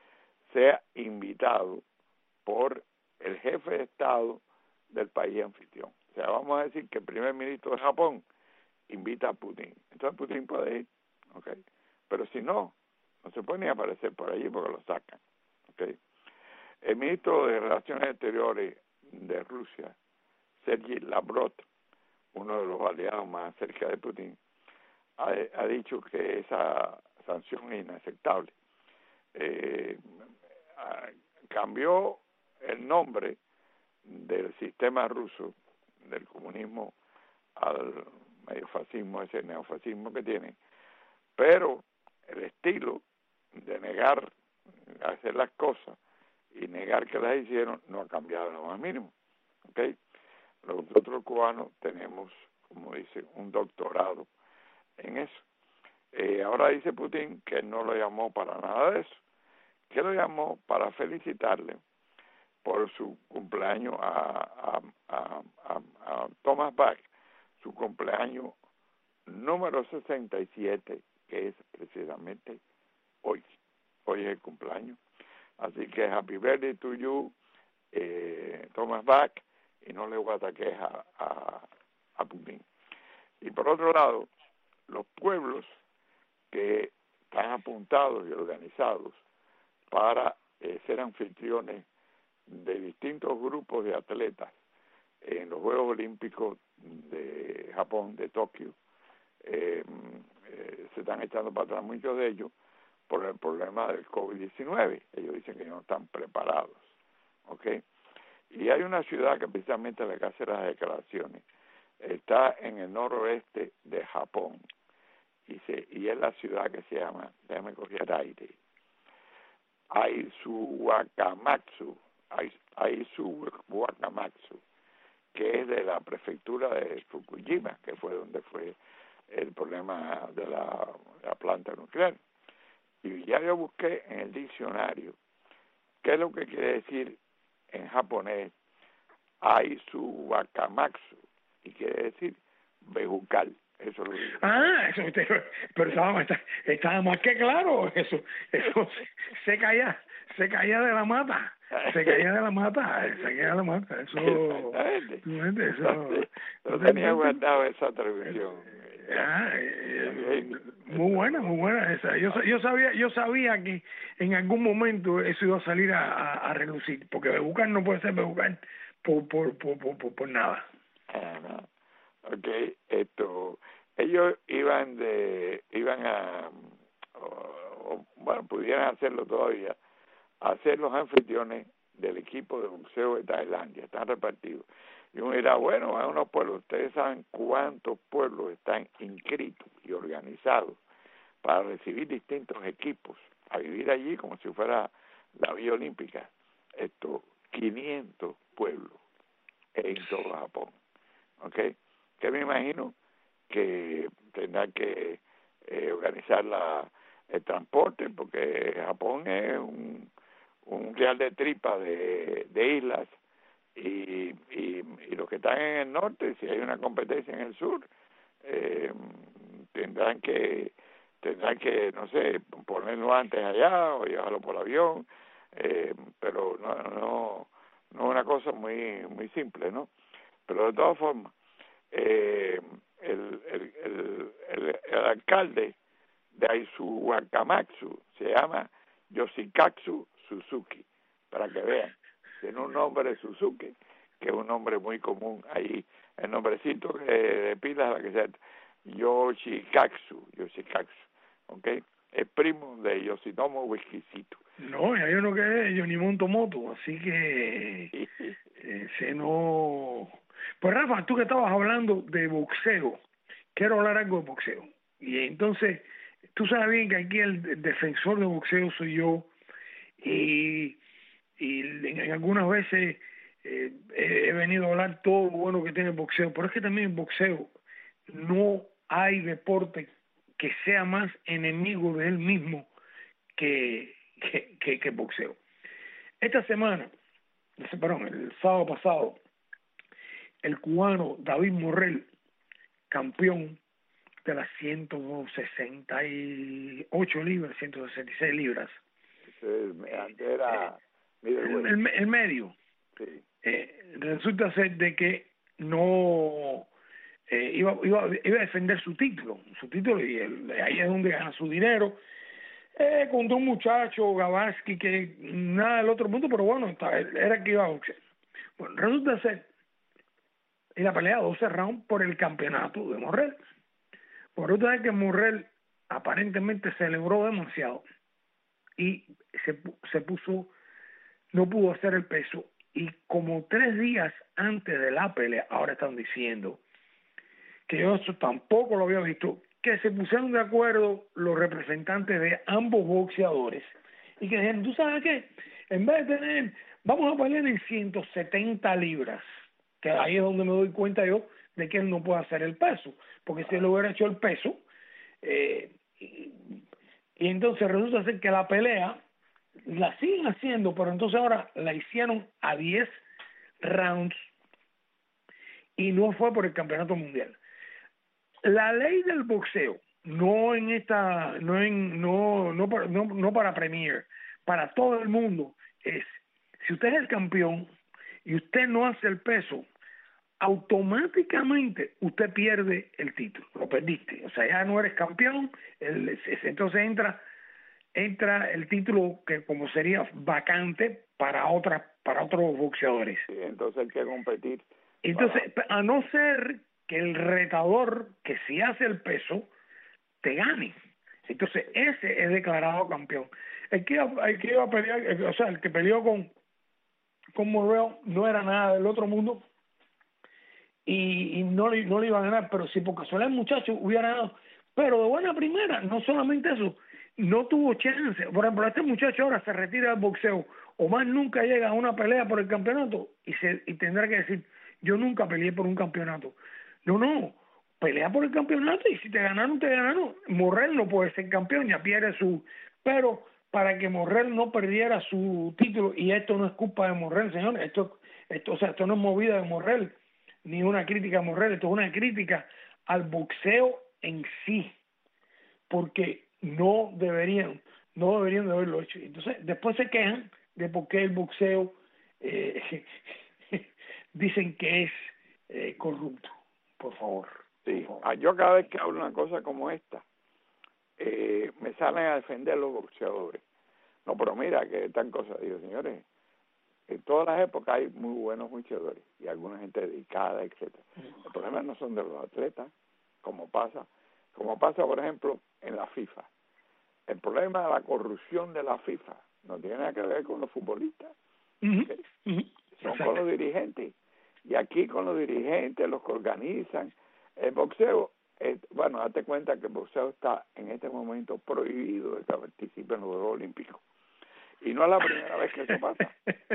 sea invitado por el jefe de Estado del país anfitrión. O sea, vamos a decir que el primer ministro de Japón invita a Putin. Entonces Putin puede ir, ¿ok? pero si no, no se puede ni aparecer por allí porque lo sacan. ¿Okay? El ministro de Relaciones Exteriores de Rusia, Sergei Lavrov, uno de los aliados más cerca de Putin, ha, ha dicho que esa sanción es inaceptable. Eh, cambió el nombre del sistema ruso, del comunismo al medio fascismo, ese neofascismo que tiene, pero el estilo de negar hacer las cosas y negar que las hicieron no ha cambiado lo más mínimo. ¿Okay? Nosotros cubanos tenemos, como dice, un doctorado en eso. Eh, ahora dice Putin que no lo llamó para nada de eso, que lo llamó para felicitarle por su cumpleaños a, a, a, a, a Thomas Bach, su cumpleaños número sesenta y siete, que es precisamente hoy. Hoy es el cumpleaños. Así que happy birthday to you, eh, Thomas Bach, y no le guataques a, a, a Putin. Y por otro lado, los pueblos que están apuntados y organizados para eh, ser anfitriones de distintos grupos de atletas en los Juegos Olímpicos de Japón, de Tokio, eh, eh, se están echando para atrás muchos de ellos por el problema del COVID diecinueve. Ellos dicen que no están preparados. ¿Okay? Y hay una ciudad que precisamente la que hace las declaraciones está en el noroeste de Japón, y, se, y es la ciudad que se llama, déjame coger aire, Aizu Wakamatsu, Aizu Wakamatsu, que es de la prefectura de Fukushima, que fue donde fue el problema de la, la planta nuclear. Y ya yo busqué en el diccionario qué es lo que quiere decir en japonés Aizu Wakamatsu, y quiere decir bejucal. Eso lo digo.
Ah, eso, pero estaba, estaba más que claro, eso, eso se, se caía, se caía de la mata, se caía de la mata, se caía de la mata, eso,
Exactamente.
eso,
no tenía guardado esa traducción.
Ah, eh, muy buena, muy buena esa. Yo, yo sabía, yo sabía que en algún momento eso iba a salir a, a, a relucir, porque bejucar no puede ser bejucar por, por, por, por, por, por nada.
Ah, no. Okay, esto, ellos iban de, iban a, o, o, bueno, pudieran hacerlo todavía, a ser los anfitriones del equipo de boxeo de Tailandia, están repartidos. Y uno dirá, bueno, hay unos pueblos, ustedes saben cuántos pueblos están inscritos y organizados para recibir distintos equipos, a vivir allí como si fuera la Villa Olímpica. Estos quinientos pueblos en todo Japón, ¿ok? Que me imagino que tendrán que eh, organizar la, el transporte, porque Japón es un, un real de tripa de, de islas, y, y, y los que están en el norte, si hay una competencia en el sur, eh, tendrán que tendrán que, no sé, ponerlo antes allá o llevarlo por avión, eh, pero no no no es una cosa muy muy simple, ¿no? Pero de todas formas, eh, el, el, el, el, el alcalde de Aizu Wakamatsu se llama Yoshikatsu Suzuki, para que vean, tiene un nombre Suzuki, que es un nombre muy común ahí, el nombrecito que de pilas, la que sea, Yoshikatsu, Yoshikatsu, ¿ok? Es primo de Yoshitomo Wikisito.
No, hay uno que es Yonimoto Moto, así que ese no. Pues Rafa, tú que estabas hablando de boxeo, quiero hablar algo de boxeo. Y entonces, tú sabes bien que aquí el defensor de boxeo soy yo, y, y en algunas veces eh, he venido a hablar todo lo bueno que tiene el boxeo, pero es que también en boxeo no hay deporte que sea más enemigo de él mismo que, que, que, que boxeo. Esta semana, perdón, el sábado pasado, el cubano David Morrell, campeón de las ciento sesenta y ocho libras, ciento sesenta y seis libras.
Ese era
eh, el, el, el medio.
Sí.
Eh, resulta ser de que no eh, iba, iba, iba a defender su título, su título y él, ahí es donde gana su dinero. Eh, contra un muchacho, Gavansky, que nada del otro mundo, pero bueno, era el que iba a boxear. Bueno, resulta ser y la pelea doce rounds por el campeonato de Morrell. Por otra vez que Morrell aparentemente celebró demasiado y se, se puso, no pudo hacer el peso, y como tres días antes de la pelea, ahora están diciendo que yo eso tampoco lo había visto, que se pusieron de acuerdo los representantes de ambos boxeadores y que dijeron, ¿tú sabes qué? En vez de tener, vamos a pelear en ciento setenta libras, que ahí es donde me doy cuenta yo de que él no puede hacer el peso, porque si él hubiera hecho el peso, eh, y, y entonces resulta ser que la pelea la siguen haciendo, pero entonces ahora la hicieron a diez rounds y no fue por el campeonato mundial. La ley del boxeo, no en esta, no en, no, no, para, no, no para Premier, para todo el mundo, es, si usted es el campeón y usted no hace el peso, automáticamente usted pierde el título, lo perdiste, o sea, ya no eres campeón, el, entonces entra entra el título que como sería vacante para otra, para otros boxeadores.
Sí, entonces hay que competir.
Entonces, para... a no ser que el retador, que si hace el peso, te gane. Entonces, ese es declarado campeón. El que iba, el que iba a pelear, el, o sea, el que peleó con, con Morrell no era nada del otro mundo y, y no, no le iba a ganar, pero si por casualidad el muchacho hubiera ganado, pero de buena primera, no solamente eso, no tuvo chance. Por ejemplo, este muchacho ahora se retira del boxeo o más nunca llega a una pelea por el campeonato y, se, y tendrá que decir, yo nunca peleé por un campeonato. No, no, pelea por el campeonato y si te ganaron, te ganaron. Morrell no puede ser campeón, ya pierde su... Pero para que Morrell no perdiera su título, y esto no es culpa de Morrell, señores, esto, esto, o sea, esto no es movida de Morrell, ni una crítica a Morrell, esto es una crítica al boxeo en sí, porque no deberían, no deberían de haberlo hecho. Entonces, después se quejan de por qué el boxeo eh, dicen que es eh, corrupto. Por favor.
Sí,
por favor.
Yo cada vez que hablo una cosa como esta, eh, me salen a defender los boxeadores. No, pero mira que tan cosa, digo, señores, en todas las épocas hay muy buenos boxeadores y alguna gente dedicada, etcétera. El problema no son de los atletas, como pasa, como pasa, por ejemplo, en la FIFA. El problema de la corrupción de la FIFA no tiene nada que ver con los futbolistas,
Uh-huh.
¿okay?
Uh-huh.
Son
Exacto.
con los dirigentes. Y aquí con los dirigentes, los que organizan el boxeo, eh, bueno, date cuenta que el boxeo está en este momento prohibido de que participe en los Juegos Olímpicos. Y no es la primera vez que eso pasa.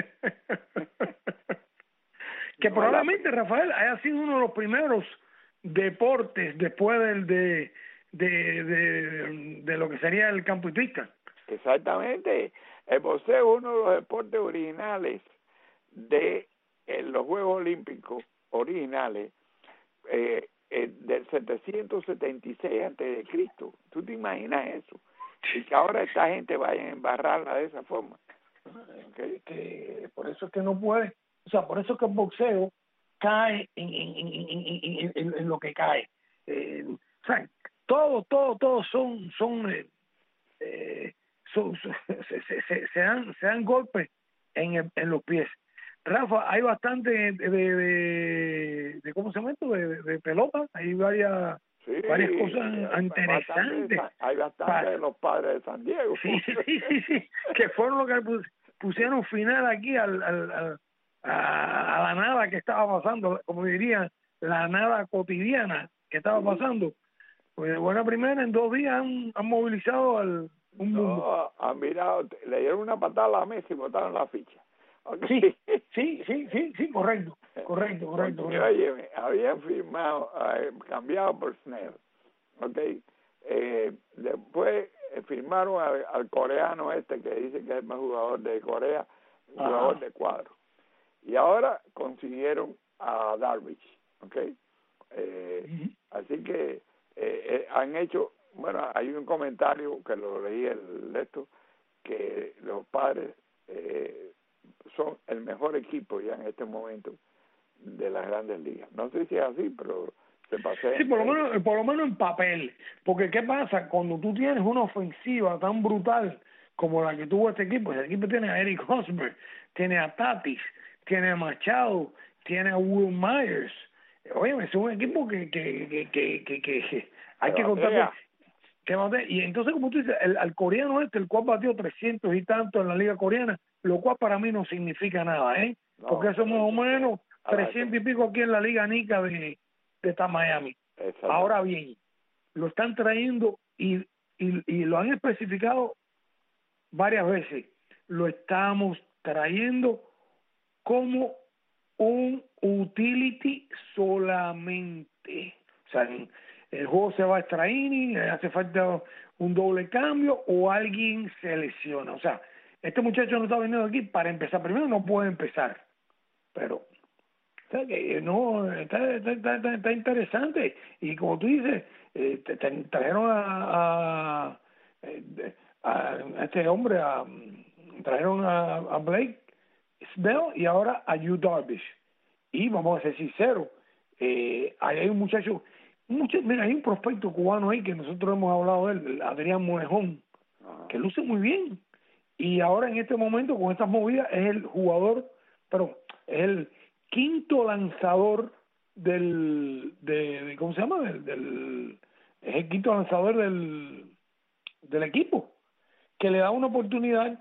Que
no
probablemente, Rafael, haya sido uno de los primeros deportes después del de, de, de, de lo que sería el campo hitlista.
Exactamente. El boxeo es uno de los deportes originales de en los Juegos Olímpicos originales eh, eh, del setecientos setenta y seis antes de Cristo. ¿Tú te imaginas eso? Y que ahora esta gente vaya a embarrarla de esa forma.
Okay. Que por eso es que no puede, o sea, por eso es que el boxeo cae en, en, en, en, en, en lo que cae. Eh, o sea, todo, todo, todo son, son, eh, eh, son, son se, se, se, se dan, se dan golpes en, el, en los pies. Rafa, hay bastante de, de, de, de ¿cómo se llama esto? De, de, de pelota, hay varias,
sí,
varias cosas
hay
interesantes.
Bastante, hay bastante de los Padres de San Diego.
Sí, sí, sí, sí, que fueron los que pusieron final aquí al, al, al a, a la nada que estaba pasando, como dirían, la nada cotidiana que estaba pasando. Pues de buena primera, en dos días han, han movilizado al un mundo.
No, han mirado, le dieron una patada a la mesa y botaron la ficha.
Okay. Sí, sí, sí, sí, sí, correcto, correcto, correcto.
Porque, oye, habían firmado, eh, cambiado por Snell, ¿ok? Eh, después eh, firmaron al, al coreano este que dice que es el mejor jugador de Corea, el
Ajá.
jugador de cuadro. Y ahora consiguieron a Darvish, ¿ok? Eh, uh-huh. Así que eh, eh, han hecho, bueno, hay un comentario que lo leí el esto, que los Padres eh, son el mejor equipo ya en este momento de las Grandes Ligas. No sé si es así, pero te pasé.
Sí, por lo menos, por lo menos en papel. Porque ¿qué pasa? Cuando tú tienes una ofensiva tan brutal como la que tuvo este equipo, el equipo tiene a Eric Hosmer, tiene a Tatis, tiene a Machado, tiene a Will Myers. Oye, es un equipo que que que que, que, que hay que contar. Que, y entonces, como tú dices, el, al coreano este, el cual batió trescientos y tanto en la liga coreana, lo cual para mí no significa nada, ¿eh? No, porque eso más o menos trescientos y pico aquí en la liga Nica de, de esta Miami. Ahora bien, lo están trayendo y, y, y lo han especificado varias veces. Lo estamos trayendo como un utility solamente. O sea, el juego se va a extra inning, hace falta un doble cambio o alguien se lesiona. O sea, este muchacho no está viniendo aquí para empezar. Primero no puede empezar, pero o sea que no está, está, está, está interesante. Y como tú dices, eh, te, te trajeron a, a, a este hombre, a, trajeron a, a Blake Snell y ahora a Yu Darvish. Y vamos a ser sinceros, eh, hay un muchacho... Mucho, mira, hay un prospecto cubano ahí que nosotros hemos hablado de él, Adrián Monejón, que luce muy bien. Y ahora en este momento, con estas movidas, es el jugador, pero es el quinto lanzador del, de, de ¿cómo se llama? Del, del, es el quinto lanzador del, del equipo, que le da una oportunidad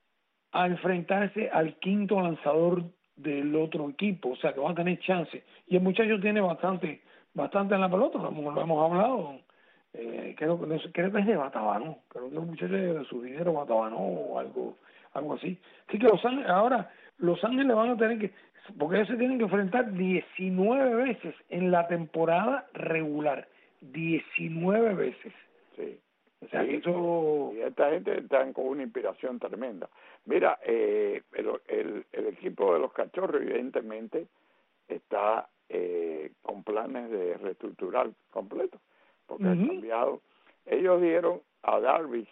a enfrentarse al quinto lanzador del otro equipo, o sea que va a tener chance. Y el muchacho tiene bastante... bastante en la pelota, como lo hemos hablado, eh, creo, creo que es de Batabano, creo que es un muchacho de su dinero Batabano o algo algo así. Así que Los Ángeles, ahora Los Ángeles van a tener que, porque ellos se tienen que enfrentar diecinueve veces en la temporada regular, diecinueve veces.
Sí.
O sea,
sí,
eso...
y esta gente está con una inspiración tremenda. Mira, eh, el, el, el equipo de los Cachorros evidentemente está eh, con planes de reestructurar completo, porque uh-huh. han cambiado. Ellos dieron a Darvish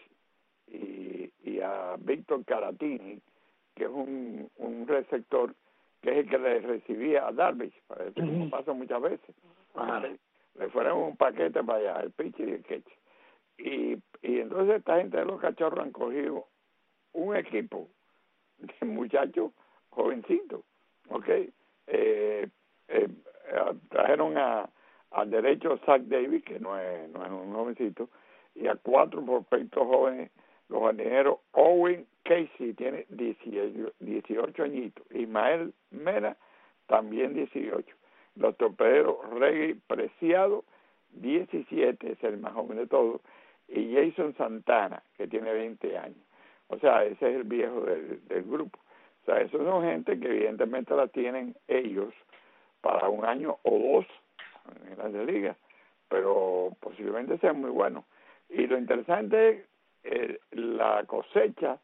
y, y a Víctor Caratini, que es un, un receptor que es el que le recibía a Darvish, parece uh-huh. como pasa muchas veces. Uh-huh. Le fueron un paquete para allá, el pitcher y el catcher. Y, y entonces esta gente de los Cachorros han cogido un equipo de muchachos jovencitos, ¿ok? Eh, eh, trajeron a al derecho Zach Davis, que no es, no es un jovencito, y a cuatro prospectos jóvenes, los jardineros. Owen Casey tiene dieciocho, dieciocho añitos, Ismael Mena también dieciocho, los torpederos Reggie Preciado diecisiete, es el más joven de todos, y Jason Santana, que tiene veinte años. O sea, ese es el viejo del, del grupo. O sea, esos son gente que evidentemente la tienen ellos para un año o dos en las ligas, pero posiblemente sean muy buenos. Y lo interesante es eh, la cosecha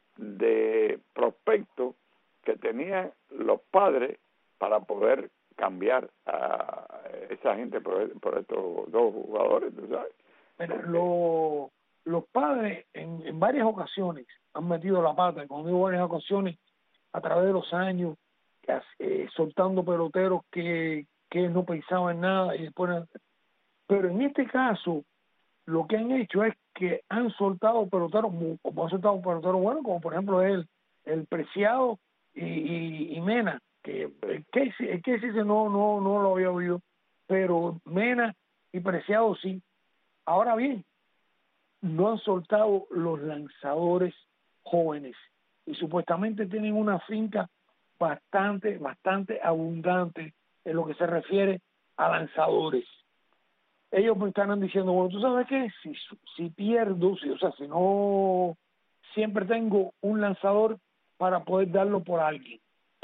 de prospectos que tenían los padres para poder cambiar a esa gente por, por estos dos jugadores, ¿tú sabes?
Pero lo, los padres en, en varias ocasiones han metido la pata, conmigo varias ocasiones a través de los años, eh, soltando peloteros que, que no pensaban en nada y después, pero en este caso lo que han hecho es que han soltado peloteros, como han soltado peloteros buenos, como por ejemplo el, el Preciado y, y, y Mena, que el Casey, el Casey no, no, no lo había oído, pero Mena y Preciado sí. Ahora bien, no han soltado los lanzadores jóvenes y supuestamente tienen una finca bastante, bastante abundante en lo que se refiere a lanzadores. Ellos me están diciendo, bueno, ¿tú sabes qué? Si, si pierdo, si, o sea, si no, siempre tengo un lanzador para poder darlo por alguien.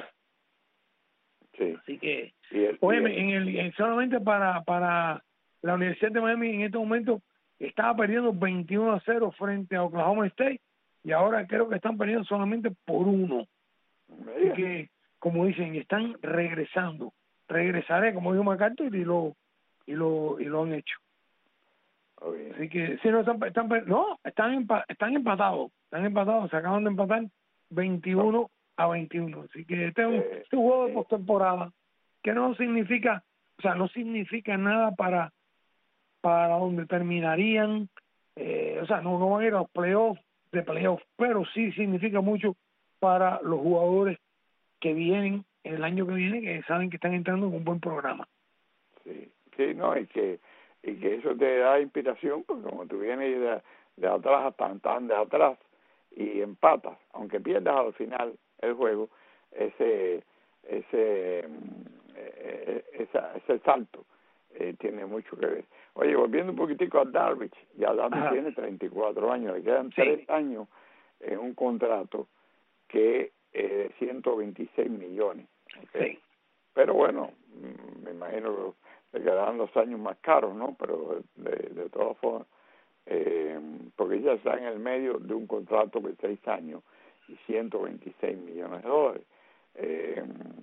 Sí.
Así que,
el,
oye,
el,
en el, en solamente para, para la Universidad de Miami en este momento estaba perdiendo veintiuno a cero frente a Oklahoma State y ahora creo que están perdiendo solamente por uno. Así que, como dicen, están regresando. Regresaré, como dijo MacArthur, y lo y lo y lo han hecho.
Okay.
Así que si no están, están no están empa, están empatados, están empatados, se acaban de empatar veintiuno no. a veintiuno. Así que este es un, eh, este es un juego de postemporada que no significa o sea, no significa nada para para donde terminarían, eh, o sea, no, no van a ir a los playoffs de playoffs, pero sí significa mucho para los jugadores que vienen el año que viene, que saben que están entrando en un buen programa.
Sí, sí, no, y que y que eso te da inspiración, porque como tú vienes de, de atrás, tan, tan de atrás, y empatas, aunque pierdas al final el juego, ese ese eh, esa, ese salto eh, tiene mucho que ver. Oye, volviendo un poquitico a Darvish, ya Darvish Ajá. tiene treinta y cuatro años, le quedan sí. tres años en un contrato que es de ciento veintiséis millones. ¿Okay? Sí. Pero bueno, me imagino que le quedarán los años más caros, ¿no? Pero de, de todas formas, eh, porque ya está en el medio de un contrato de seis años y ciento veintiséis millones de dólares. Eh,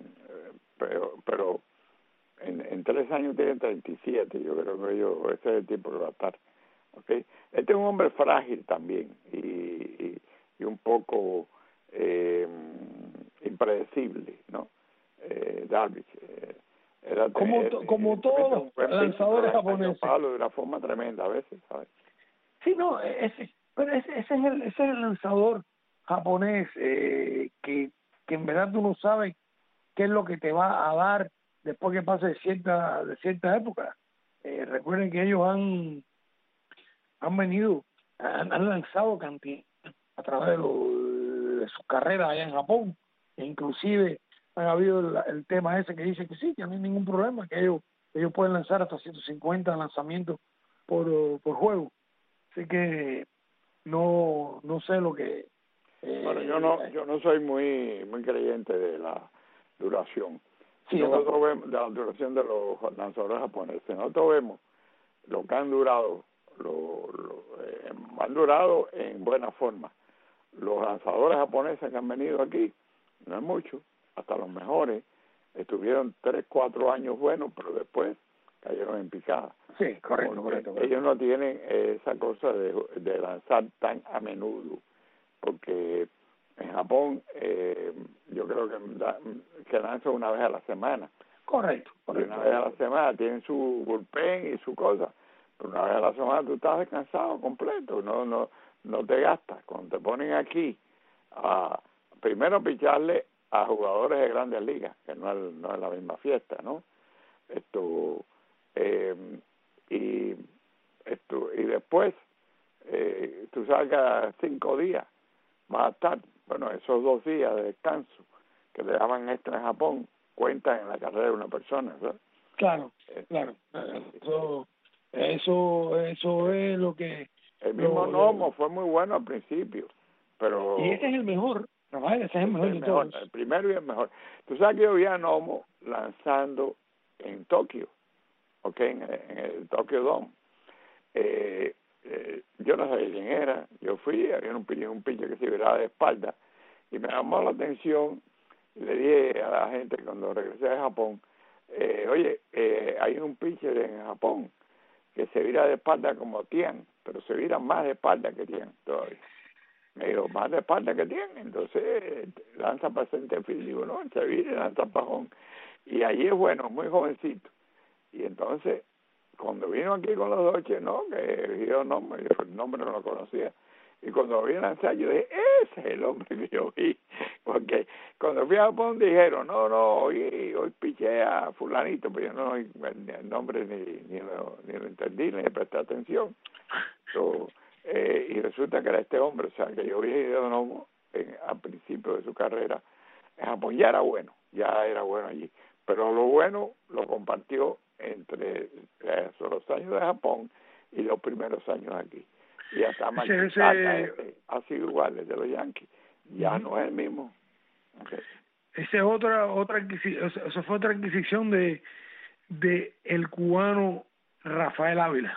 pero pero en, en tres años tiene treinta y siete, yo creo que yo, ese es el tiempo que va a estar. ¿Okay? Este es un hombre frágil también y, y, y un poco eh, impredecible, ¿no? Eh, Darvish. Eh, era,
como
era,
to, como todos los lanzadores japoneses.
Palo de una forma tremenda a veces, ¿sabes?
Sí, no, ese, pero ese, ese, es, el, ese es el lanzador japonés eh, que, que en verdad tú no sabes qué es lo que te va a dar después que pase de cierta, de cierta época. Eh, recuerden que ellos han han venido, han, han lanzado cantidad a través de, lo, de sus carreras allá en Japón, e inclusive han habido el, el tema ese que dice que sí, que no hay ningún problema, que ellos ellos pueden lanzar hasta ciento cincuenta lanzamientos por, por juego. Así que no no sé lo que...
Eh, bueno, yo no yo no soy muy muy creyente de la duración.
Sí,
nosotros vemos de la duración de los lanzadores japoneses. Nosotros vemos lo que han durado, lo, lo eh, han durado en buena forma. Los lanzadores japoneses que han venido aquí, no es mucho, hasta los mejores, estuvieron tres, cuatro años buenos, pero después cayeron en picada.
Sí, correcto, correcto, correcto.
Ellos no tienen esa cosa de, de lanzar tan a menudo, porque en Japón eh, yo creo que, da, que lanzan una vez a la semana.
Correcto, correcto.
Y una vez a la semana tienen su bullpen y su cosa, pero una vez a la semana tú estás descansado completo, no no no te gastas. Cuando te ponen aquí a primero picharle a jugadores de grandes ligas, que no es, no es la misma fiesta, ¿no? Esto eh, y esto y después eh, tú salgas cinco días, vas a estar, bueno, esos dos días de descanso que le daban extra en Japón cuentan en la carrera de una persona, ¿verdad?
Claro, eh, claro. Eso, eso, eso es lo que...
El mismo lo, Nomo lo, fue muy bueno al principio, pero...
Y ese es el mejor, Rafael, ese es el mejor
el
de
mejor,
todos.
El primero y el mejor. Tú sabes que yo vi a Nomo lanzando en Tokio, ¿ok? En, en el Tokyo Dome. Eh, eh, yo no sabía quién era, yo fui, había un pillo, un pillo que se viraba de espalda, y me llamó la atención, y le dije a la gente cuando regresé de Japón, eh, oye, eh, hay un pitcher en Japón que se vira de espalda como Tian, pero se vira más de espalda que Tian todavía. Me dijo, más de espalda que Tian, entonces lanza para centerfield, digo, no, se vira y lanza para home. Y allí es bueno, muy jovencito. Y entonces, cuando vino aquí con los Dodgers, no, que yo no, el nombre no lo conocía. Y cuando vi lanzar, yo dije, ese es el hombre que yo vi. Porque cuando fui a Japón dijeron, no, no, hoy, hoy piché a fulanito, pero yo no el nombre ni, ni, lo, ni lo entendí, ni le presté atención. So, eh, y resulta que era este hombre, o sea, que yo vi de Nomo eh, al principio de su carrera en Japón. Ya era bueno, ya era bueno allí. Pero lo bueno lo compartió entre eh, los años de Japón y los primeros años aquí. Y hasta Martín ese... ha sido igual desde los Yankees, ya uh-huh. no es el mismo. Okay.
Esa es otra otra adquisición, eso fue otra adquisición de de el cubano Rafael Ávila,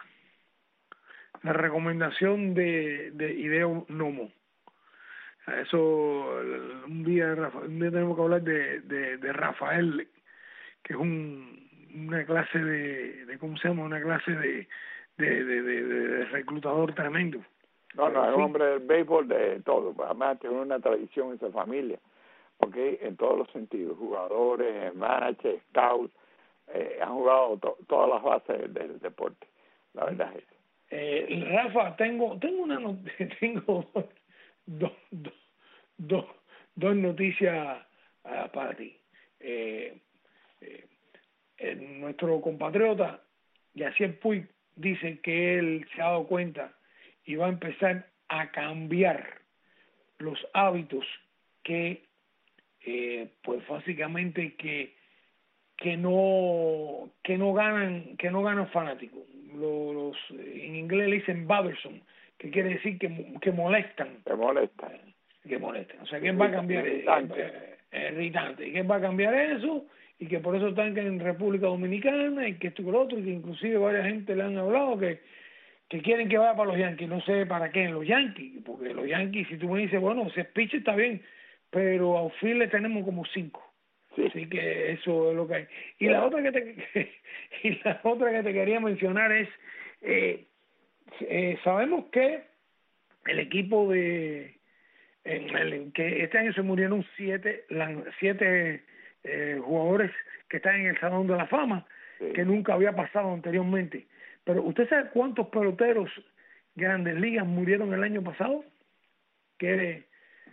la recomendación de de Hideo Nomo. Eso un día un día tenemos que hablar de de, de Rafael, que es un una clase de, de cómo se llama una clase de De, de, de, de reclutador tremendo.
No, no, es un hombre del béisbol de todo, además tiene una tradición en su familia, ¿ok? En todos los sentidos, jugadores, manager, scout, eh, han jugado to, todas las bases del deporte, la verdad es eso.
Eh, Rafa, tengo tengo una not- tengo dos dos dos dos noticias uh, para ti. Eh, eh, eh, nuestro compatriota Yasiel Puig dice que él se ha dado cuenta y va a empezar a cambiar los hábitos que eh, pues básicamente que que no que no ganan que no ganan fanáticos. Los, los en inglés le dicen bothersome, que quiere decir que, que molestan.
Que molestan.
Que molestan. O sea, que él va a cambiar
irritante.
Eh, eh, irritante. Y que él va a cambiar eso y que por eso están en República Dominicana y que esto y que lo otro, y que inclusive varias gente le han hablado que que quieren que vaya para los Yankees. No sé para qué en los Yankees, porque los Yankees, si tú me dices, bueno, si es pitcher está bien, pero a outfield le tenemos como cinco.
Sí.
Así que eso es lo que hay. Y la otra que te y la otra que te quería mencionar es eh, eh, sabemos que el equipo de en el, que este año se murieron siete la, siete eh, jugadores que están en el Salón de la Fama,
sí,
que nunca había pasado anteriormente. Pero ¿usted sabe cuántos peloteros Grandes Ligas murieron el año pasado? Que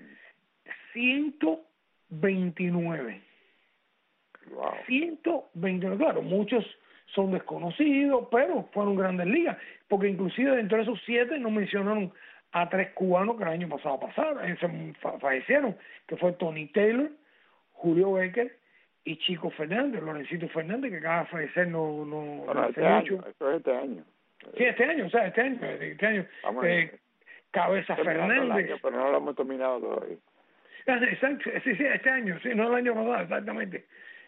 ciento veintinueve.
Wow.
ciento veintinueve, claro, muchos son desconocidos, pero fueron Grandes Ligas, porque inclusive dentro de esos siete no mencionaron a tres cubanos que el año pasado pasaron, eh, se fallecieron, que fue Tony Taylor, Julio Becker y Chico Fernández, Lorencito Fernández, que acaba de fallecer no, no,
Bueno,
no
este
hace
año,
mucho.
eso es este año.
Sí, este año, o sea, este año, este año.
Vamos
Eh, Cabeza
terminando el
Fernández.
año, pero no lo hemos terminado todavía.
Exacto, sí, sí, este año, sí, no el año pasado, exactamente.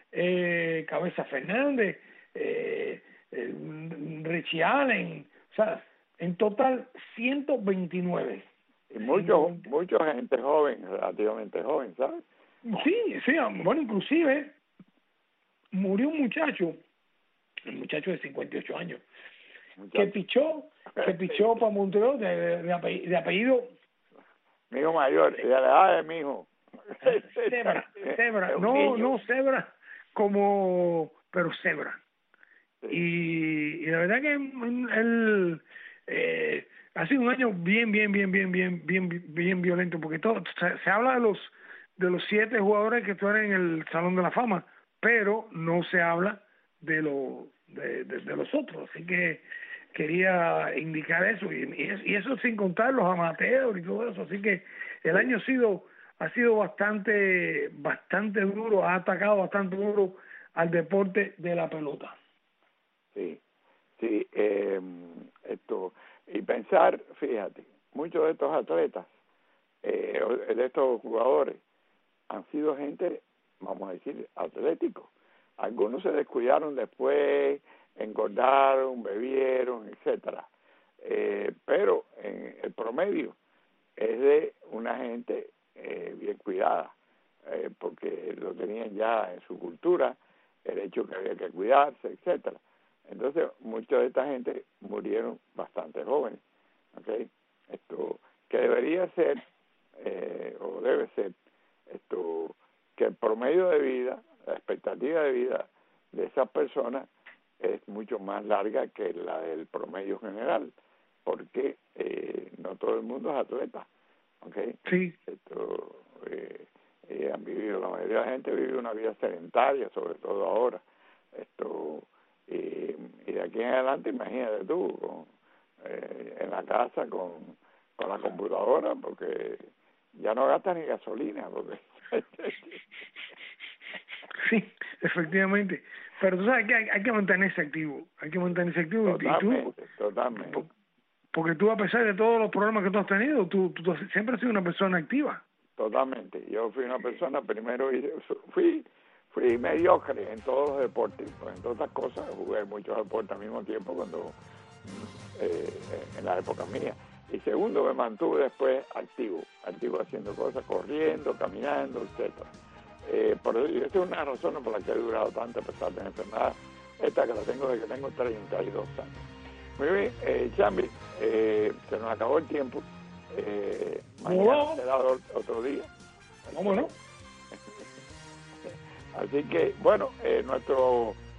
Eh, Cabeza Fernández, eh, eh, Richie Allen, o sea, en total ciento veintinueve.
Y mucho, mucha gente joven, relativamente joven, ¿sabes?
Sí, sí, bueno, inclusive murió un muchacho, un muchacho de cincuenta y ocho años,
Muchacho.
que pichó, que pichó para Montreal de, de, apellido, de apellido
Mi hijo mayor, y a la edad de mi hijo.
Zebra, Zebra,
Es un
no,
niño.
no Zebra como, pero Zebra.
Sí.
Y, y la verdad que él eh, ha sido un año bien, bien, bien, bien, bien, bien, bien violento, porque todo se, se habla de los de los siete jugadores que están en el Salón de la Fama, pero no se habla de los de, de, de los otros, así que quería indicar eso y, y eso sin contar los amateurs y todo eso, así que el año ha sido ha sido bastante bastante duro, ha atacado bastante duro al deporte de la pelota.
Sí, sí, eh, esto, y pensar, fíjate, muchos de estos atletas, eh, de estos jugadores, han sido gente, vamos a decir, atléticos. Algunos se descuidaron después, engordaron, bebieron, etcétera. Eh, pero en el promedio es de una gente eh, bien cuidada, eh, porque lo tenían ya en su cultura, el hecho que había que cuidarse, etcétera. Entonces, mucha de esta gente murieron bastante jóvenes, ¿okay? Esto, que debería ser, eh, o debe ser, esto, que el promedio de vida, la expectativa de vida de esas personas es mucho más larga que la del promedio general, porque eh, no todo el mundo es atleta, ¿okay?
Sí.
Esto, eh, eh, han vivido, la mayoría de la gente vive una vida sedentaria, sobre todo ahora, esto, y, y de aquí en adelante, imagínate tú, con, eh, en la casa con, con la computadora, porque ya no gastas ni gasolina, porque
sí, efectivamente, pero tú sabes que hay, hay que mantenerse activo, hay que mantenerse activo.
Totalmente,
y tú,
totalmente.
Porque tú, a pesar de todos los problemas que tú has tenido, tú, tú, tú siempre has sido una persona activa.
Totalmente, yo fui una persona, primero fui fui mediocre en todos los deportes, pues en todas estas cosas, jugué muchos deportes al mismo tiempo cuando eh, en la época mía. Y segundo, me mantuve después activo, activo haciendo cosas, corriendo, caminando, etcétera. Eh, por eso, esta es una de las razones por las que he durado tanto a pesar de la enfermedad, esta que la tengo desde que tengo treinta y dos años. Muy bien, eh, Chambi, eh, se nos acabó el tiempo. Eh, mañana
no.
será otro día.
¿Cómo no?
Así que, bueno, eh, nuestro